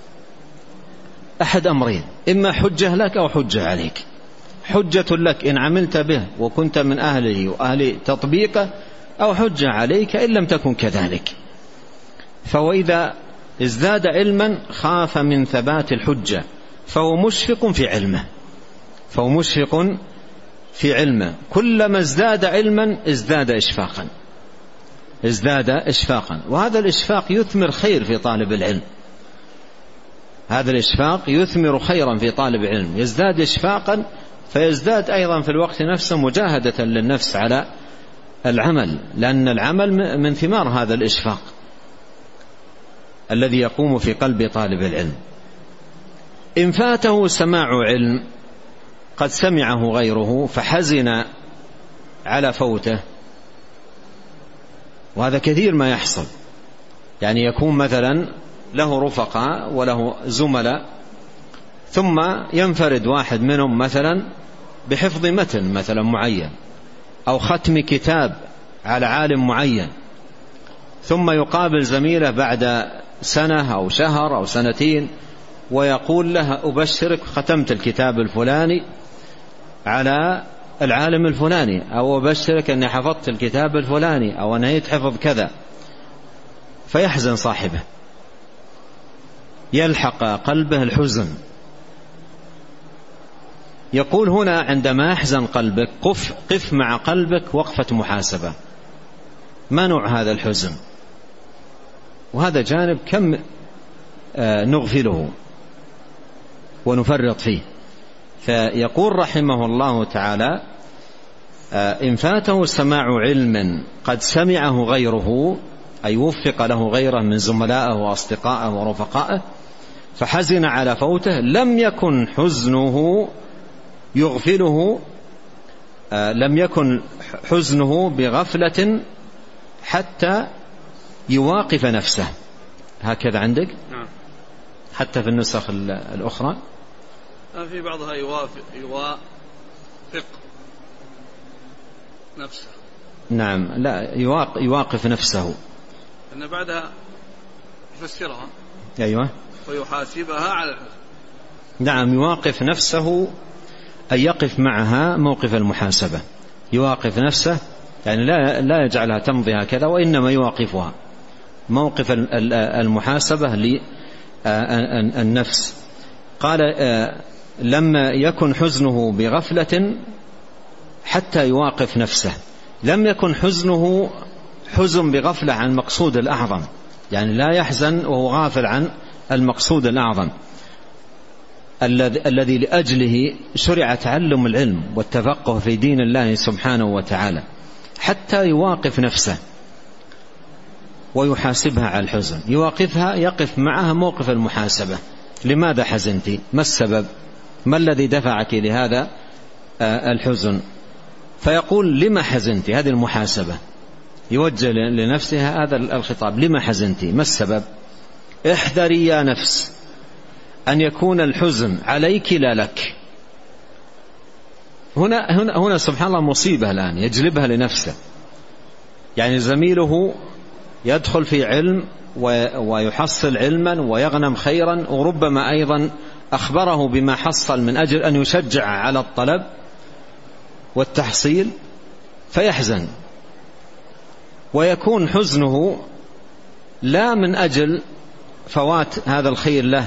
أحد أمرين: إما حجة لك أو حجة عليك. حجة لك إن عملت به وكنت من أهله وأهل تطبيقه، أو حجة عليك إن لم تكن كذلك. فهو إذا ازداد علما خاف من ثبات الحجة، فهو مشفق في علمه فهو مشفق في علمه كلما ازداد علما ازداد إشفاقا ازداد إشفاقا وهذا الإشفاق يثمر خير في طالب العلم هذا الإشفاق يثمر خيرا في طالب العلم، يزداد إشفاقا فيزداد أيضا في الوقت نفسه مجاهدة للنفس على العمل، لأن العمل من ثمار هذا الإشفاق الذي يقوم في قلب طالب العلم. إن فاته سماع علم قد سمعه غيره فحزن على فوته، وهذا كثير ما يحصل، يعني يكون مثلا له رفقاء وله زملاء، ثم ينفرد واحد منهم مثلا بحفظ متن مثلا معين أو ختم كتاب على عالم معين، ثم يقابل زميله بعد سنة أو شهر أو سنتين ويقول له: أبشرك ختمت الكتاب الفلاني على العالم الفلاني، أو أبشرك أني حفظت الكتاب الفلاني، أو أنهيت حفظ كذا. فيحزن صاحبه، يلحق قلبه الحزن. يقول هنا عندما يحزن قلبك قف, قف مع قلبك وقفة محاسبة، ما نوع هذا الحزن؟ وهذا جانب كم نغفله. ونفرط فيه. فيقول رحمه الله تعالى: إن فاته سماع علم قد سمعه غيره، أي وفق له غيره من زملائه وأصدقائه ورفقائه، فحزن على فوته، لم يكن حزنه يغفله لم يكن حزنه بغفلة حتى يواقف نفسه. هكذا عندك؟ نعم. حتى في النسخ الأخرى في بعضها يوافق يوافق نفسه. نعم، لا، يواقف نفسه، أن بعدها يفسرها. أيوة. ويحاسبها على الحزن. نعم، يواقف نفسه أن يقف معها موقف المحاسبة. يواقف نفسه يعني لا لا يجعلها تمضي هكذا، وإنما يواقفها موقف المحاسبة للنفس. قال: لما يكن حزنه بغفلة حتى يواقف نفسه. لم يكن حزنه حزن بغفلة عن المقصود الأعظم، يعني لا يحزن وهو غافل عن المقصود الأعظم الذي لأجله شرع تعلم العلم والتفقه في دين الله سبحانه وتعالى، حتى يواقف نفسه ويحاسبها على الحزن. يواقفها، يقف معها موقف المحاسبة. لماذا حزنت؟ ما السبب؟ ما الذي دفعك لهذا الحزن؟ فيقول: لما حزنت؟ هذه المحاسبة، يوجه لنفسها هذا الخطاب: لما حزنت؟ ما السبب؟ احذري يا نفس أن يكون الحزن عليك لا لك. هنا, هنا, هنا سبحان الله مصيبة الآن يجلبها لنفسه. يعني زميله يدخل في علم ويحصل علما ويغنم خيرا، وربما أيضا أخبره بما حصل من أجل أن يشجع على الطلب والتحصيل، فيحزن، ويكون حزنه لا من أجل فوات هذا الخير له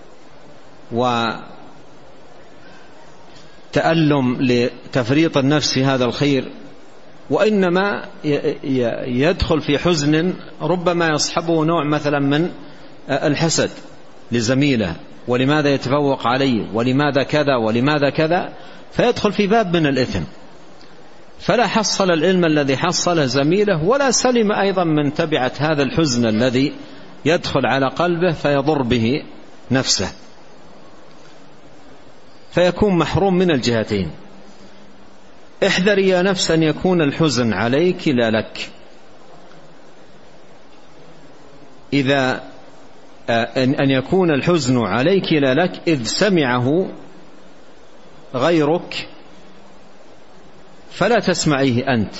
وتألم لتفريط النفس هذا الخير، وإنما يدخل في حزن ربما يصحبه نوع مثلا من الحسد لزميله، ولماذا يتفوق عليه، ولماذا كذا ولماذا كذا، فيدخل في باب من الإثم. فلا حصل العلم الذي حصله زميله، ولا سلم أيضا من تبعة هذا الحزن الذي يدخل على قلبه فيضر به نفسه، فيكون محروم من الجهتين. احذري يا نفس أن يكون الحزن عليك لا لك. إذا أن يكون الحزن عليك لا لك إذ سمعه غيرك فلا تسمعيه أنت.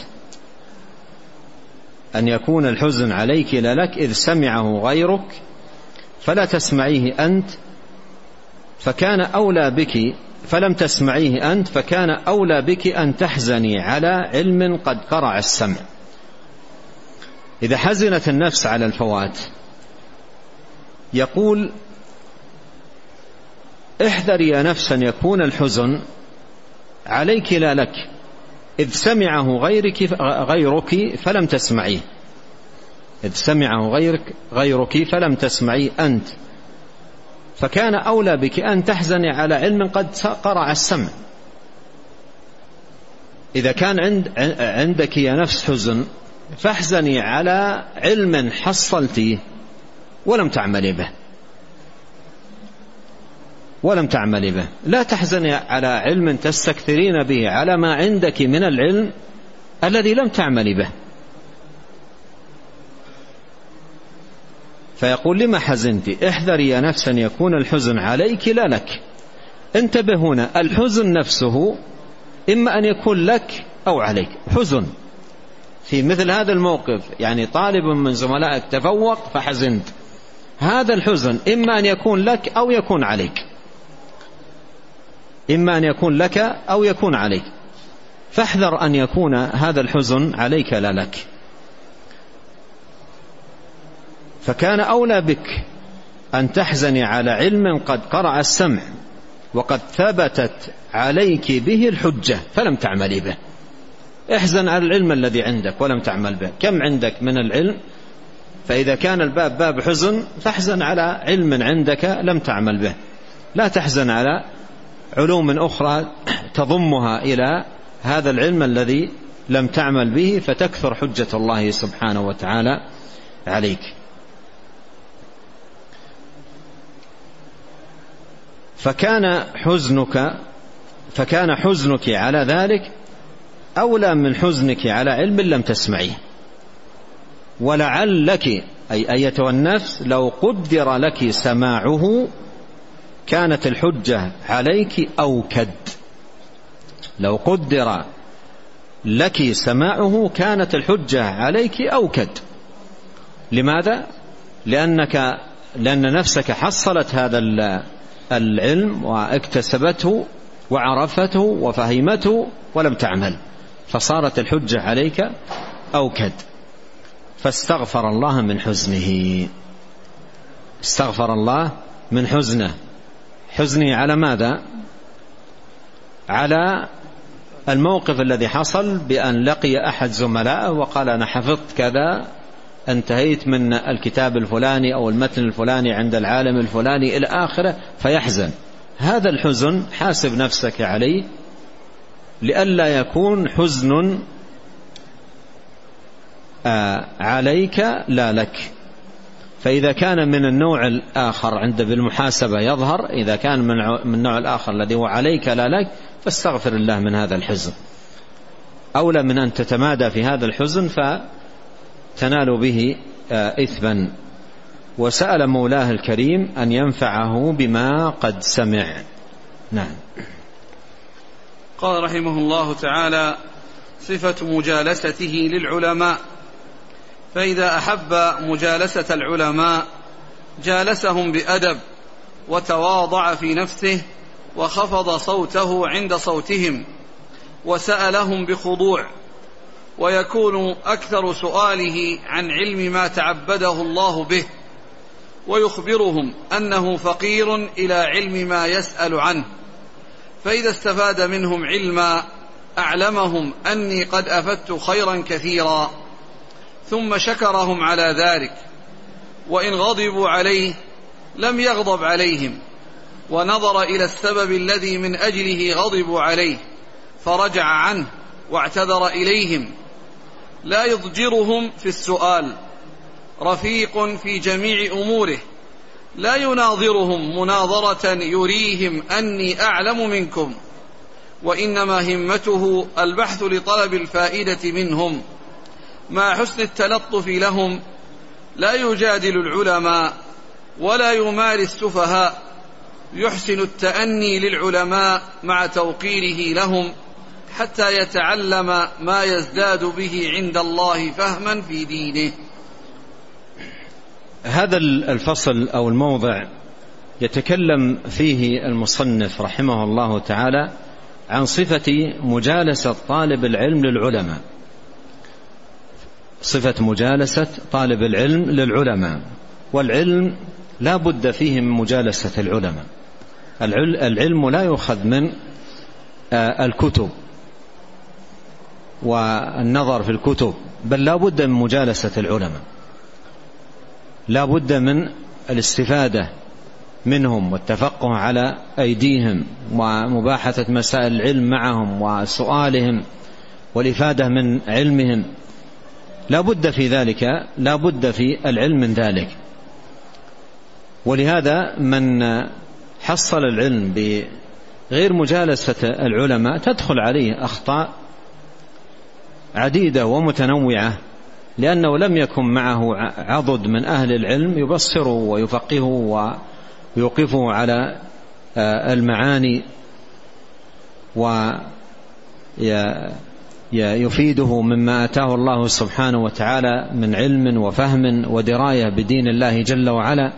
أن يكون الحزن عليك لا لك إذ سمعه غيرك فلا تسمعيه أنت، فكان أولى بك فلم تسمعيه أنت فكان أولى بك أن تحزني على علم قد قرع السمع. إذا حزنت النفس على الفوات يقول: احذر يا نفس أن يكون الحزن عليك لا لك إذ سمعه غيرك غيرك فلم تسمعيه. إذ سمعه غيرك غيرك فلم تسمعيه أنت، فكان أولى بك أن تحزني على علم قد قرع السمع. إذا كان عند عندك يا نفس حزن فاحزني على علم حصلتيه ولم تعملي به ولم تعملي به لا تحزني على علم تستكثرين به على ما عندك من العلم الذي لم تعملي به. فيقول: لما حزنت؟ احذري يا نفس أن يكون الحزن عليك لا لك. انتبه هنا، الحزن نفسه إما أن يكون لك أو عليك. حزن في مثل هذا الموقف، يعني طالب من زملائك تفوق فحزنت، هذا الحزن إما أن يكون لك أو يكون عليك، إما أن يكون لك أو يكون عليك، فاحذر أن يكون هذا الحزن عليك لا لك. فكان أولى بك أن تحزني على علم قد قرع السمع وقد ثبتت عليك به الحجة فلم تعملي به. احزن على العلم الذي عندك ولم تعمل به. كم عندك من العلم؟ فإذا كان الباب باب حزن فاحزن على علم عندك لم تعمل به. لا تحزن على علوم أخرى تضمها إلى هذا العلم الذي لم تعمل به، فتكثر حجة الله سبحانه وتعالى عليك. فكان حزنك فكان حزنك على ذلك أولى من حزنك على علم لم تسمعيه. ولعلك أي أيتها النفس لو قدر لك سماعه كانت الحجة عليك أوكد. لو قدر لك سماعه كانت الحجة عليك أوكد. لماذا؟ لأنك لأن نفسك حصلت هذا العلم واكتسبته وعرفته وفهمته ولم تعمل، فصارت الحجة عليك أوكد. فاستغفر الله من حزنه، استغفر الله من حزنه. حزنه على ماذا؟ على الموقف الذي حصل بأن لقي أحد زملائه وقال أنا حفظت كذا، انتهيت من الكتاب الفلاني أو المتن الفلاني عند العالم الفلاني إلى آخره، فيحزن. هذا الحزن حاسب نفسك عليه لئلا يكون حزن عليك لا لك. فإذا كان من النوع الآخر عند بالمحاسبة يظهر، إذا كان من النوع الآخر الذي هو عليك لا لك فاستغفر الله من هذا الحزن، أولى من أن تتمادى في هذا الحزن فتنال به إثما. وسأل مولاه الكريم أن ينفعه بما قد سمع. نعم. قال رحمه الله تعالى: صفة مجالسته للعلماء. فإذا أحب مجالسة العلماء جالسهم بأدب وتواضع في نفسه وخفض صوته عند صوتهم وسألهم بخضوع، ويكون أكثر سؤاله عن علم ما تعبده الله به، ويخبرهم أنه فقير إلى علم ما يسأل عنه. فإذا استفاد منهم علما أعلمهم أني قد أفدت خيرا كثيرا، ثم شكرهم على ذلك. وإن غضبوا عليه لم يغضب عليهم، ونظر إلى السبب الذي من أجله غضبوا عليه فرجع عنه واعتذر إليهم. لا يضجرهم في السؤال، رفيق في جميع أموره، لا يناظرهم مناظرة يريهم أني أعلم منكم، وإنما همته البحث لطلب الفائدة منهم، مع حسن التلطف لهم. لا يجادل العلماء ولا يماري السفهاء، يحسن التأني للعلماء مع توقيره لهم حتى يتعلم ما يزداد به عند الله فهما في دينه. هذا الفصل أو الموضع يتكلم فيه المصنف رحمه الله تعالى عن صفة مجالسة طالب العلم للعلماء. صفة مجالسة طالب العلم للعلماء. والعلم لا بد فيه من مجالسة العلماء. العلم لا يؤخذ من الكتب والنظر في الكتب، بل لا بد من مجالسة العلماء، لا بد من الاستفادة منهم والتفقه على أيديهم ومباحثة مسائل العلم معهم وسؤالهم والإفادة من علمهم. لا بد في ذلك، لا بد في العلم من ذلك. ولهذا من حصل العلم بغير مجالسة العلماء تدخل عليه أخطاء عديدة ومتنوعة، لأنه لم يكن معه عضد من أهل العلم يبصره ويفقهه ويوقفه على المعاني ويفيده مما آتاه الله سبحانه وتعالى من علم وفهم ودراية بدين الله جل وعلا.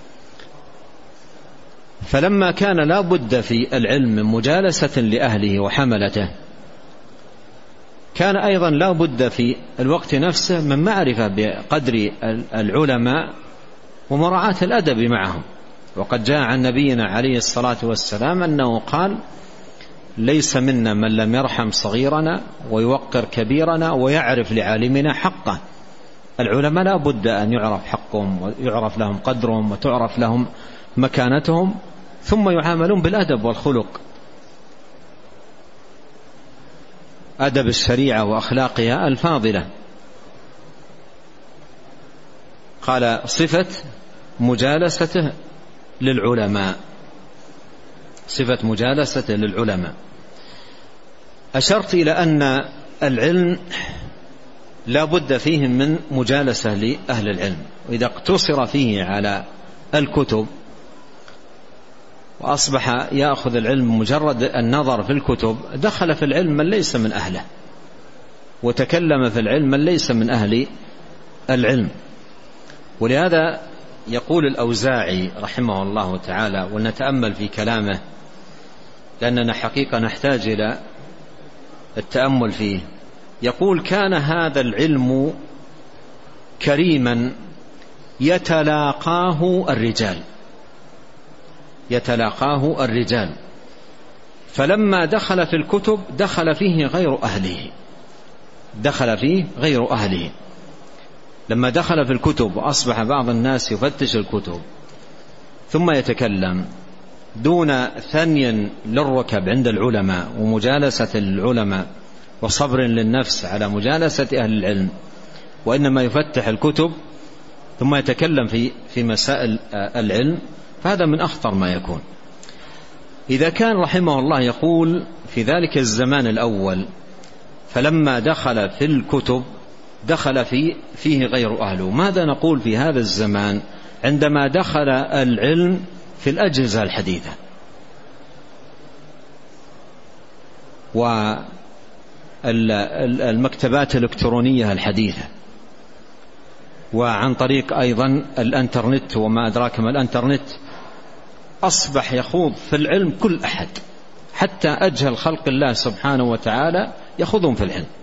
فلما كان لا بد في العلم من مجالسة لأهله وحملته، كان أيضا لا بد في الوقت نفسه من معرفة بقدر العلماء ومراعاة الأدب معهم. وقد جاء عن نبينا عليه الصلاة والسلام أنه قال: ليس منا من لم يرحم صغيرنا ويوقر كبيرنا ويعرف لعالمنا حقه. العلماء لا بد أن يعرف حقهم ويعرف لهم قدرهم وتعرف لهم مكانتهم، ثم يعاملون بالأدب والخلق، أدب الشريعة وأخلاقها الفاضلة. قال صفة مجالسته للعلماء، صفة مجالسته للعلماء. أشرت إلى أن العلم لا بد فيه من مجالسة لأهل العلم، وإذا اقتصر فيه على الكتب وأصبح يأخذ العلم مجرد النظر في الكتب، دخل في العلم من ليس من أهله، وتكلم في العلم من ليس من أهل العلم. ولهذا يقول الأوزاعي رحمه الله تعالى، ولنتأمل في كلامه لأننا حقيقة نحتاج إلى التأمل فيه. يقول: كان هذا العلم كريما يتلاقاه الرجال، يتلاقاه الرجال، فلما دخل في الكتب دخل فيه غير أهله، دخل فيه غير أهله. لما دخل في الكتب وأصبح بعض الناس يفتش الكتب ثم يتكلم دون ثني للركب عند العلماء ومجالسة العلماء وصبر للنفس على مجالسة أهل العلم، وإنما يفتح الكتب ثم يتكلم في في مسائل العلم، فهذا من أخطر ما يكون. إذا كان رحمه الله يقول في ذلك الزمان الأول فلما دخل في الكتب دخل في فيه غير أهله، ماذا نقول في هذا الزمان عندما دخل العلم في الأجهزة الحديثة والمكتبات الإلكترونية الحديثة، وعن طريق أيضا الانترنت وما أدراك ما الانترنت، أصبح يخوض في العلم كل أحد، حتى أجهل خلق الله سبحانه وتعالى يخوضون في العلم،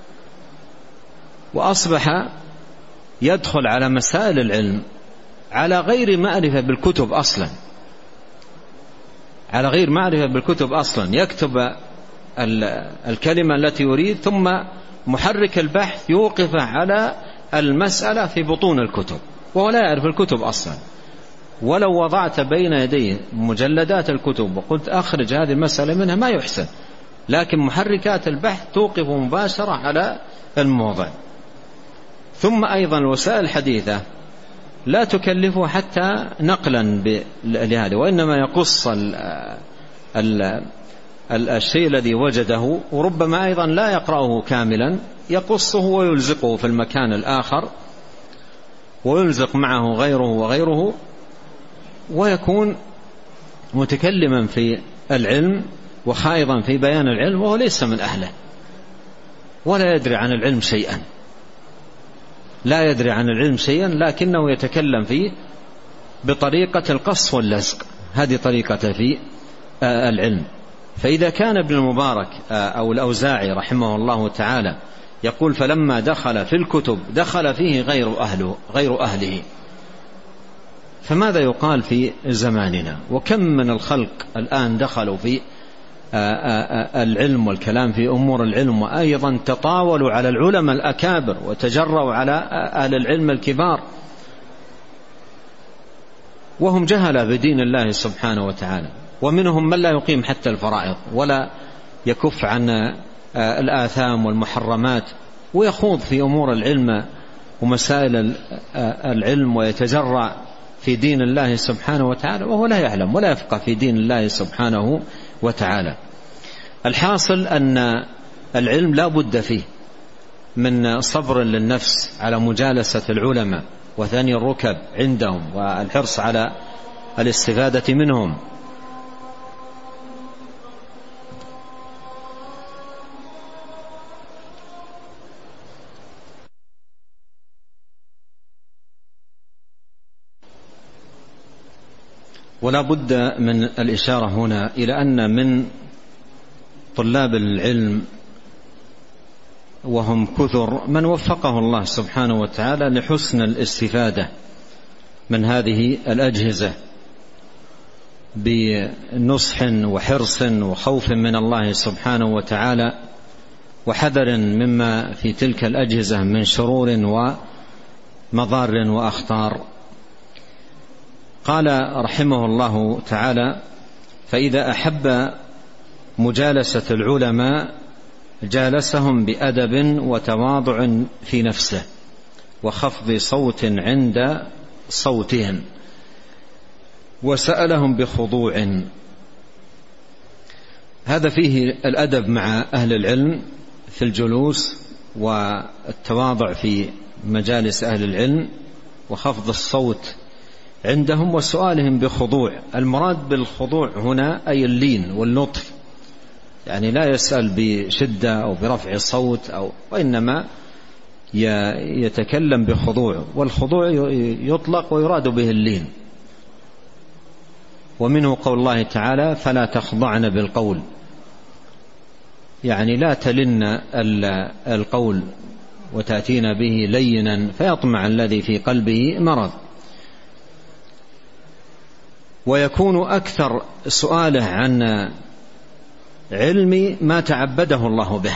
وأصبح يدخل على مسائل العلم على غير معرفة بالكتب أصلا، على غير معرفة بالكتب أصلا، يكتب الكلمة التي يريد ثم محرك البحث يوقفه على المسألة في بطون الكتب وهو لا يعرف الكتب أصلا. ولو وضعت بين يديه مجلدات الكتب وقلت أخرج هذه المسألة منها ما يحسن، لكن محركات البحث توقف مباشرة على الموضع. ثم أيضا الوسائل الحديثة لا تكلفه حتى نقلا لهذا، وإنما يقص ال ال الشيء الذي وجده، وربما أيضا لا يقرأه كاملا، يقصه ويلزقه في المكان الآخر ويلزق معه غيره وغيره، ويكون متكلما في العلم وخائضا في بيان العلم وهو ليس من أهله ولا يدري عن العلم شيئا، لا يدري عن العلم شيئا، لكنه يتكلم فيه بطريقة القص واللزق، هذه طريقته في العلم. فإذا كان ابن المبارك أو الأوزاعي رحمه الله تعالى يقول فلما دخل في الكتب دخل فيه غير أهله غير أهله، فماذا يقال في زماننا؟ وكم من الخلق الآن دخلوا في العلم والكلام في أمور العلم، وأيضا تطاولوا على العلماء الأكابر وتجروا على أهل العلم الكبار، وهم جهلة بدين الله سبحانه وتعالى، ومنهم من لا يقيم حتى الفرائض ولا يكف عن الآثام والمحرمات، ويخوض في أمور العلم ومسائل العلم ويتجرع في دين الله سبحانه وتعالى وهو لا يعلم ولا يفقه في دين الله سبحانه وتعالى. الحاصل أن العلم لا بد فيه من صبر للنفس على مجالسة العلماء وثاني الركب عندهم والحرص على الاستفادة منهم. ولا بد من الإشارة هنا إلى أن من طلاب العلم وهم كثر من وفقه الله سبحانه وتعالى لحسن الاستفادة من هذه الأجهزة بنصح وحرص وخوف من الله سبحانه وتعالى وحذر مما في تلك الأجهزة من شرور ومضار وأخطار. قال رحمه الله تعالى فإذا أحب مجالسة العلماء جالسهم بأدب وتواضع في نفسه وخفض صوت عند صوتهم، وسألهم بخضوع. هذا فيه الأدب مع أهل العلم في الجلوس، والتواضع في مجالس أهل العلم، وخفض الصوت عندهم، وسؤالهم بخضوع. المراد بالخضوع هنا أي اللين واللطف، يعني لا يسأل بشدة أو برفع صوت أو وإنما يتكلم بخضوع، والخضوع يطلق ويراد به اللين. ومنه قول الله تعالى: فلا تخضعن بالقول، يعني لا تلن القول وتأتين به لينا فيطمع الذي في قلبه مرض. ويكون أكثر سؤاله عن علم ما تعبده الله به،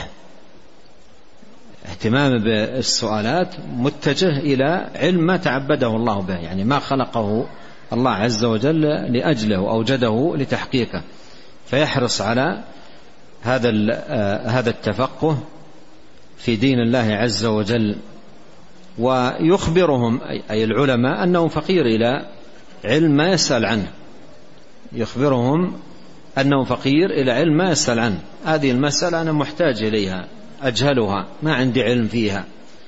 اهتمام بالسؤالات متجه إلى علم ما تعبده الله به، يعني ما خلقه الله عز وجل لأجله وأوجده لتحقيقه، فيحرص على هذا هذا التفقه في دين الله عز وجل. ويخبرهم أي العلماء أنه فقير إلى علم ما يسأل عنه، يخبرهم أنه فقير إلى علم ما يسأل عنه. هذه المسألة أنا محتاج إليها، أجهلها، ما عندي علم فيها،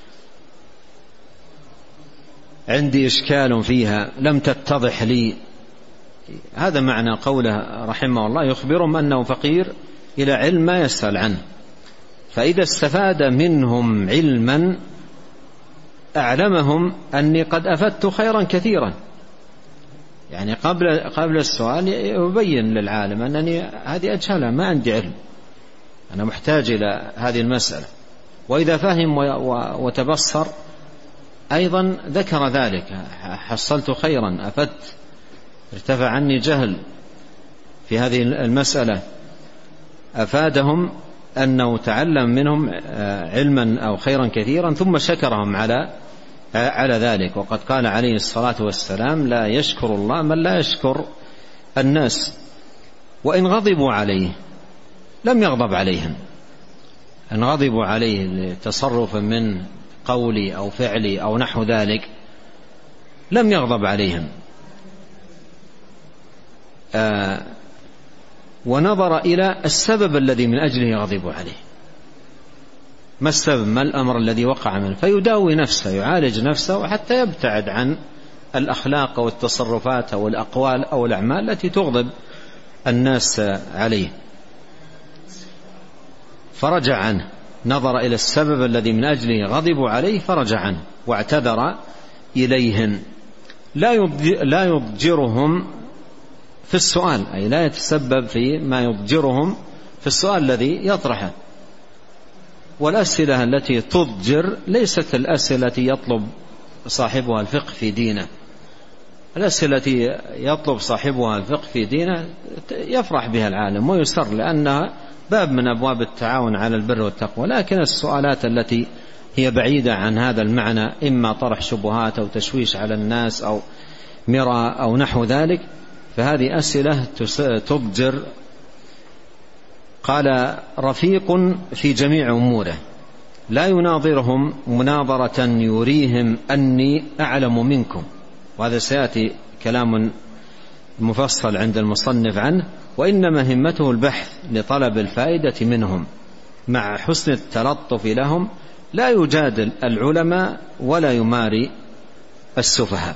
عندي إشكال فيها، لم تتضح لي. هذا معنى قوله رحمه الله: يخبرهم أنه فقير إلى علم ما يسأل عنه. فإذا استفاد منهم علما أعلمهم أني قد أفدت خيرا كثيرا، يعني قبل قبل السؤال يبين للعالم أنني هذه أجهلها، ما عندي علم، أنا محتاج إلى هذه المسألة. وإذا فهم وتبصر أيضا ذكر ذلك: حصلت خيرا، أفدت، ارتفع عني جهل في هذه المسألة. أفادهم أنه تعلم منهم علما أو خيرا كثيرا، ثم شكرهم على على ذلك. وقد قال عليه الصلاة والسلام: لا يشكر الله من لا يشكر الناس. وإن غضبوا عليه لم يغضب عليهم، إن غضبوا عليه لتصرف من قولي أو فعلي أو نحو ذلك لم يغضب عليهم. آه ونظر إلى السبب الذي من أجله يغضب عليه، ما السبب، ما الأمر الذي وقع منه، فيداوي نفسه، يعالج نفسه حتى يبتعد عن الأخلاق والتصرفات أو الأقوال أو الأعمال التي تغضب الناس عليه. فرجع عنه، نظر إلى السبب الذي من أجله غضبوا عليه فرجع عنه واعتذر إليهم. لا يضجرهم في السؤال، أي لا يتسبب في ما يضجرهم في السؤال الذي يطرحه. والأسئلة التي تضجر ليست الأسئلة التي يطلب صاحبها الفقه في دينه. الأسئلة التي يطلب صاحبها الفقه في دينه يفرح بها العالم ويسر، لأنها باب من أبواب التعاون على البر والتقوى. لكن السؤالات التي هي بعيدة عن هذا المعنى، إما طرح شبهات أو تشويش على الناس أو مراء أو نحو ذلك، فهذه أسئلة تضجر. قال: رفيق في جميع أموره، لا يناظرهم مناظرة يريهم أني أعلم منكم. وهذا سيأتي كلام مفصل عند المصنف عنه. وإنما همته البحث لطلب الفائدة منهم مع حسن التلطف لهم، لا يجادل العلماء ولا يماري السفهاء.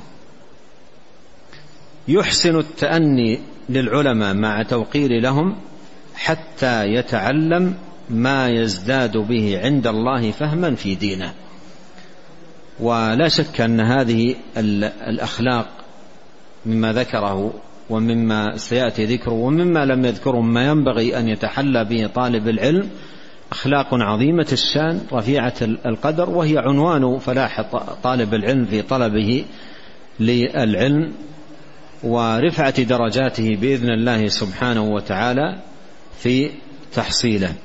يحسن التأني للعلماء مع توقير لهم حتى يتعلم ما يزداد به عند الله فهما في دينه. ولا شك أن هذه الأخلاق مما ذكره ومما سيأتي ذكره ومما لم يذكره ما ينبغي أن يتحلى به طالب العلم، أخلاق عظيمة الشان رفيعة القدر، وهي عنوان فلاح طالب العلم في طلبه للعلم ورفعة درجاته بإذن الله سبحانه وتعالى في تحصيله.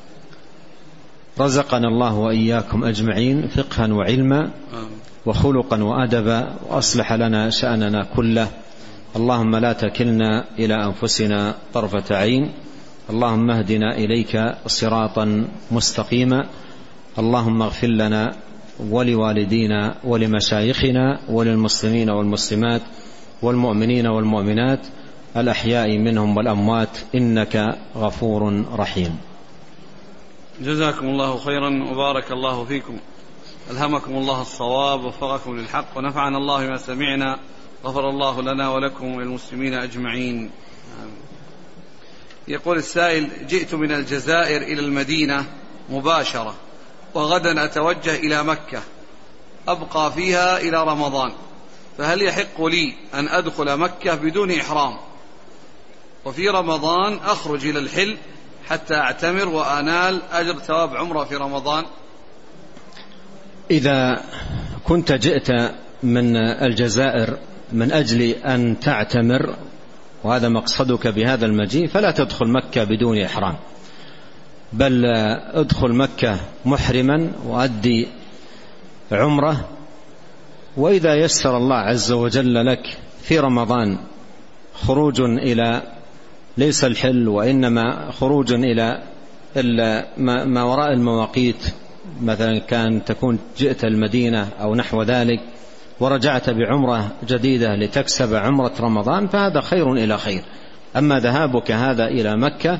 رزقنا الله وإياكم أجمعين فقها وعلما وخلقا وأدبا، وأصلح لنا شأننا كله، اللهم لا تكلنا إلى أنفسنا طرفة عين، اللهم اهدنا إليك صراطا مستقيما، اللهم اغفر لنا ولوالدينا ولمشايخنا وللمسلمين والمسلمات والمؤمنين والمؤمنات الأحياء منهم والأموات، إنك غفور رحيم. جزاكم الله خيرا وبارك الله فيكم، ألهمكم الله الصواب ووفقكم للحق، ونفعنا الله بما سمعنا، غفر الله لنا ولكم وللمسلمين أجمعين. يقول السائل: جئت من الجزائر إلى المدينة مباشرة، وغدا أتوجه إلى مكة أبقى فيها إلى رمضان، فهل يحق لي أن أدخل مكة بدون إحرام، وفي رمضان أخرج إلى الحل حتى أعتمر وأنال أجر ثواب عمرة في رمضان؟ إذا كنت جئت من الجزائر من أجل أن تعتمر وهذا مقصدك بهذا المجيء فلا تدخل مكة بدون إحرام، بل ادخل مكة محرما وأدي عمره، وإذا يسر الله عز وجل لك في رمضان خروج إلى ليس الحل وإنما خروج إلى ما وراء المواقيت، مثلا كان تكون جئت المدينة أو نحو ذلك ورجعت بعمرة جديدة لتكسب عمرة رمضان، فهذا خير إلى خير. أما ذهابك هذا إلى مكة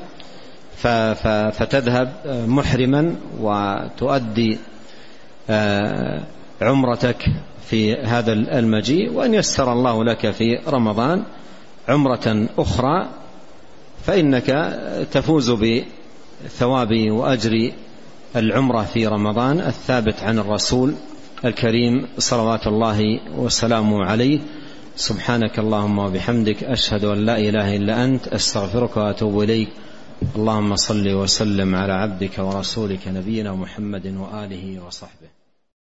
فتذهب محرما وتؤدي عمرتك في هذا المجيء، وأن يسر الله لك في رمضان عمرة أخرى فإنك تفوز بثواب وأجر العمرة في رمضان الثابت عن الرسول الكريم صلوات الله وسلامه عليه. سبحانك اللهم وبحمدك، أشهد أن لا إله إلا أنت، أستغفرك وأتوب إليك. اللهم صل وسلم على عبدك ورسولك نبينا محمد وآله وصحبه.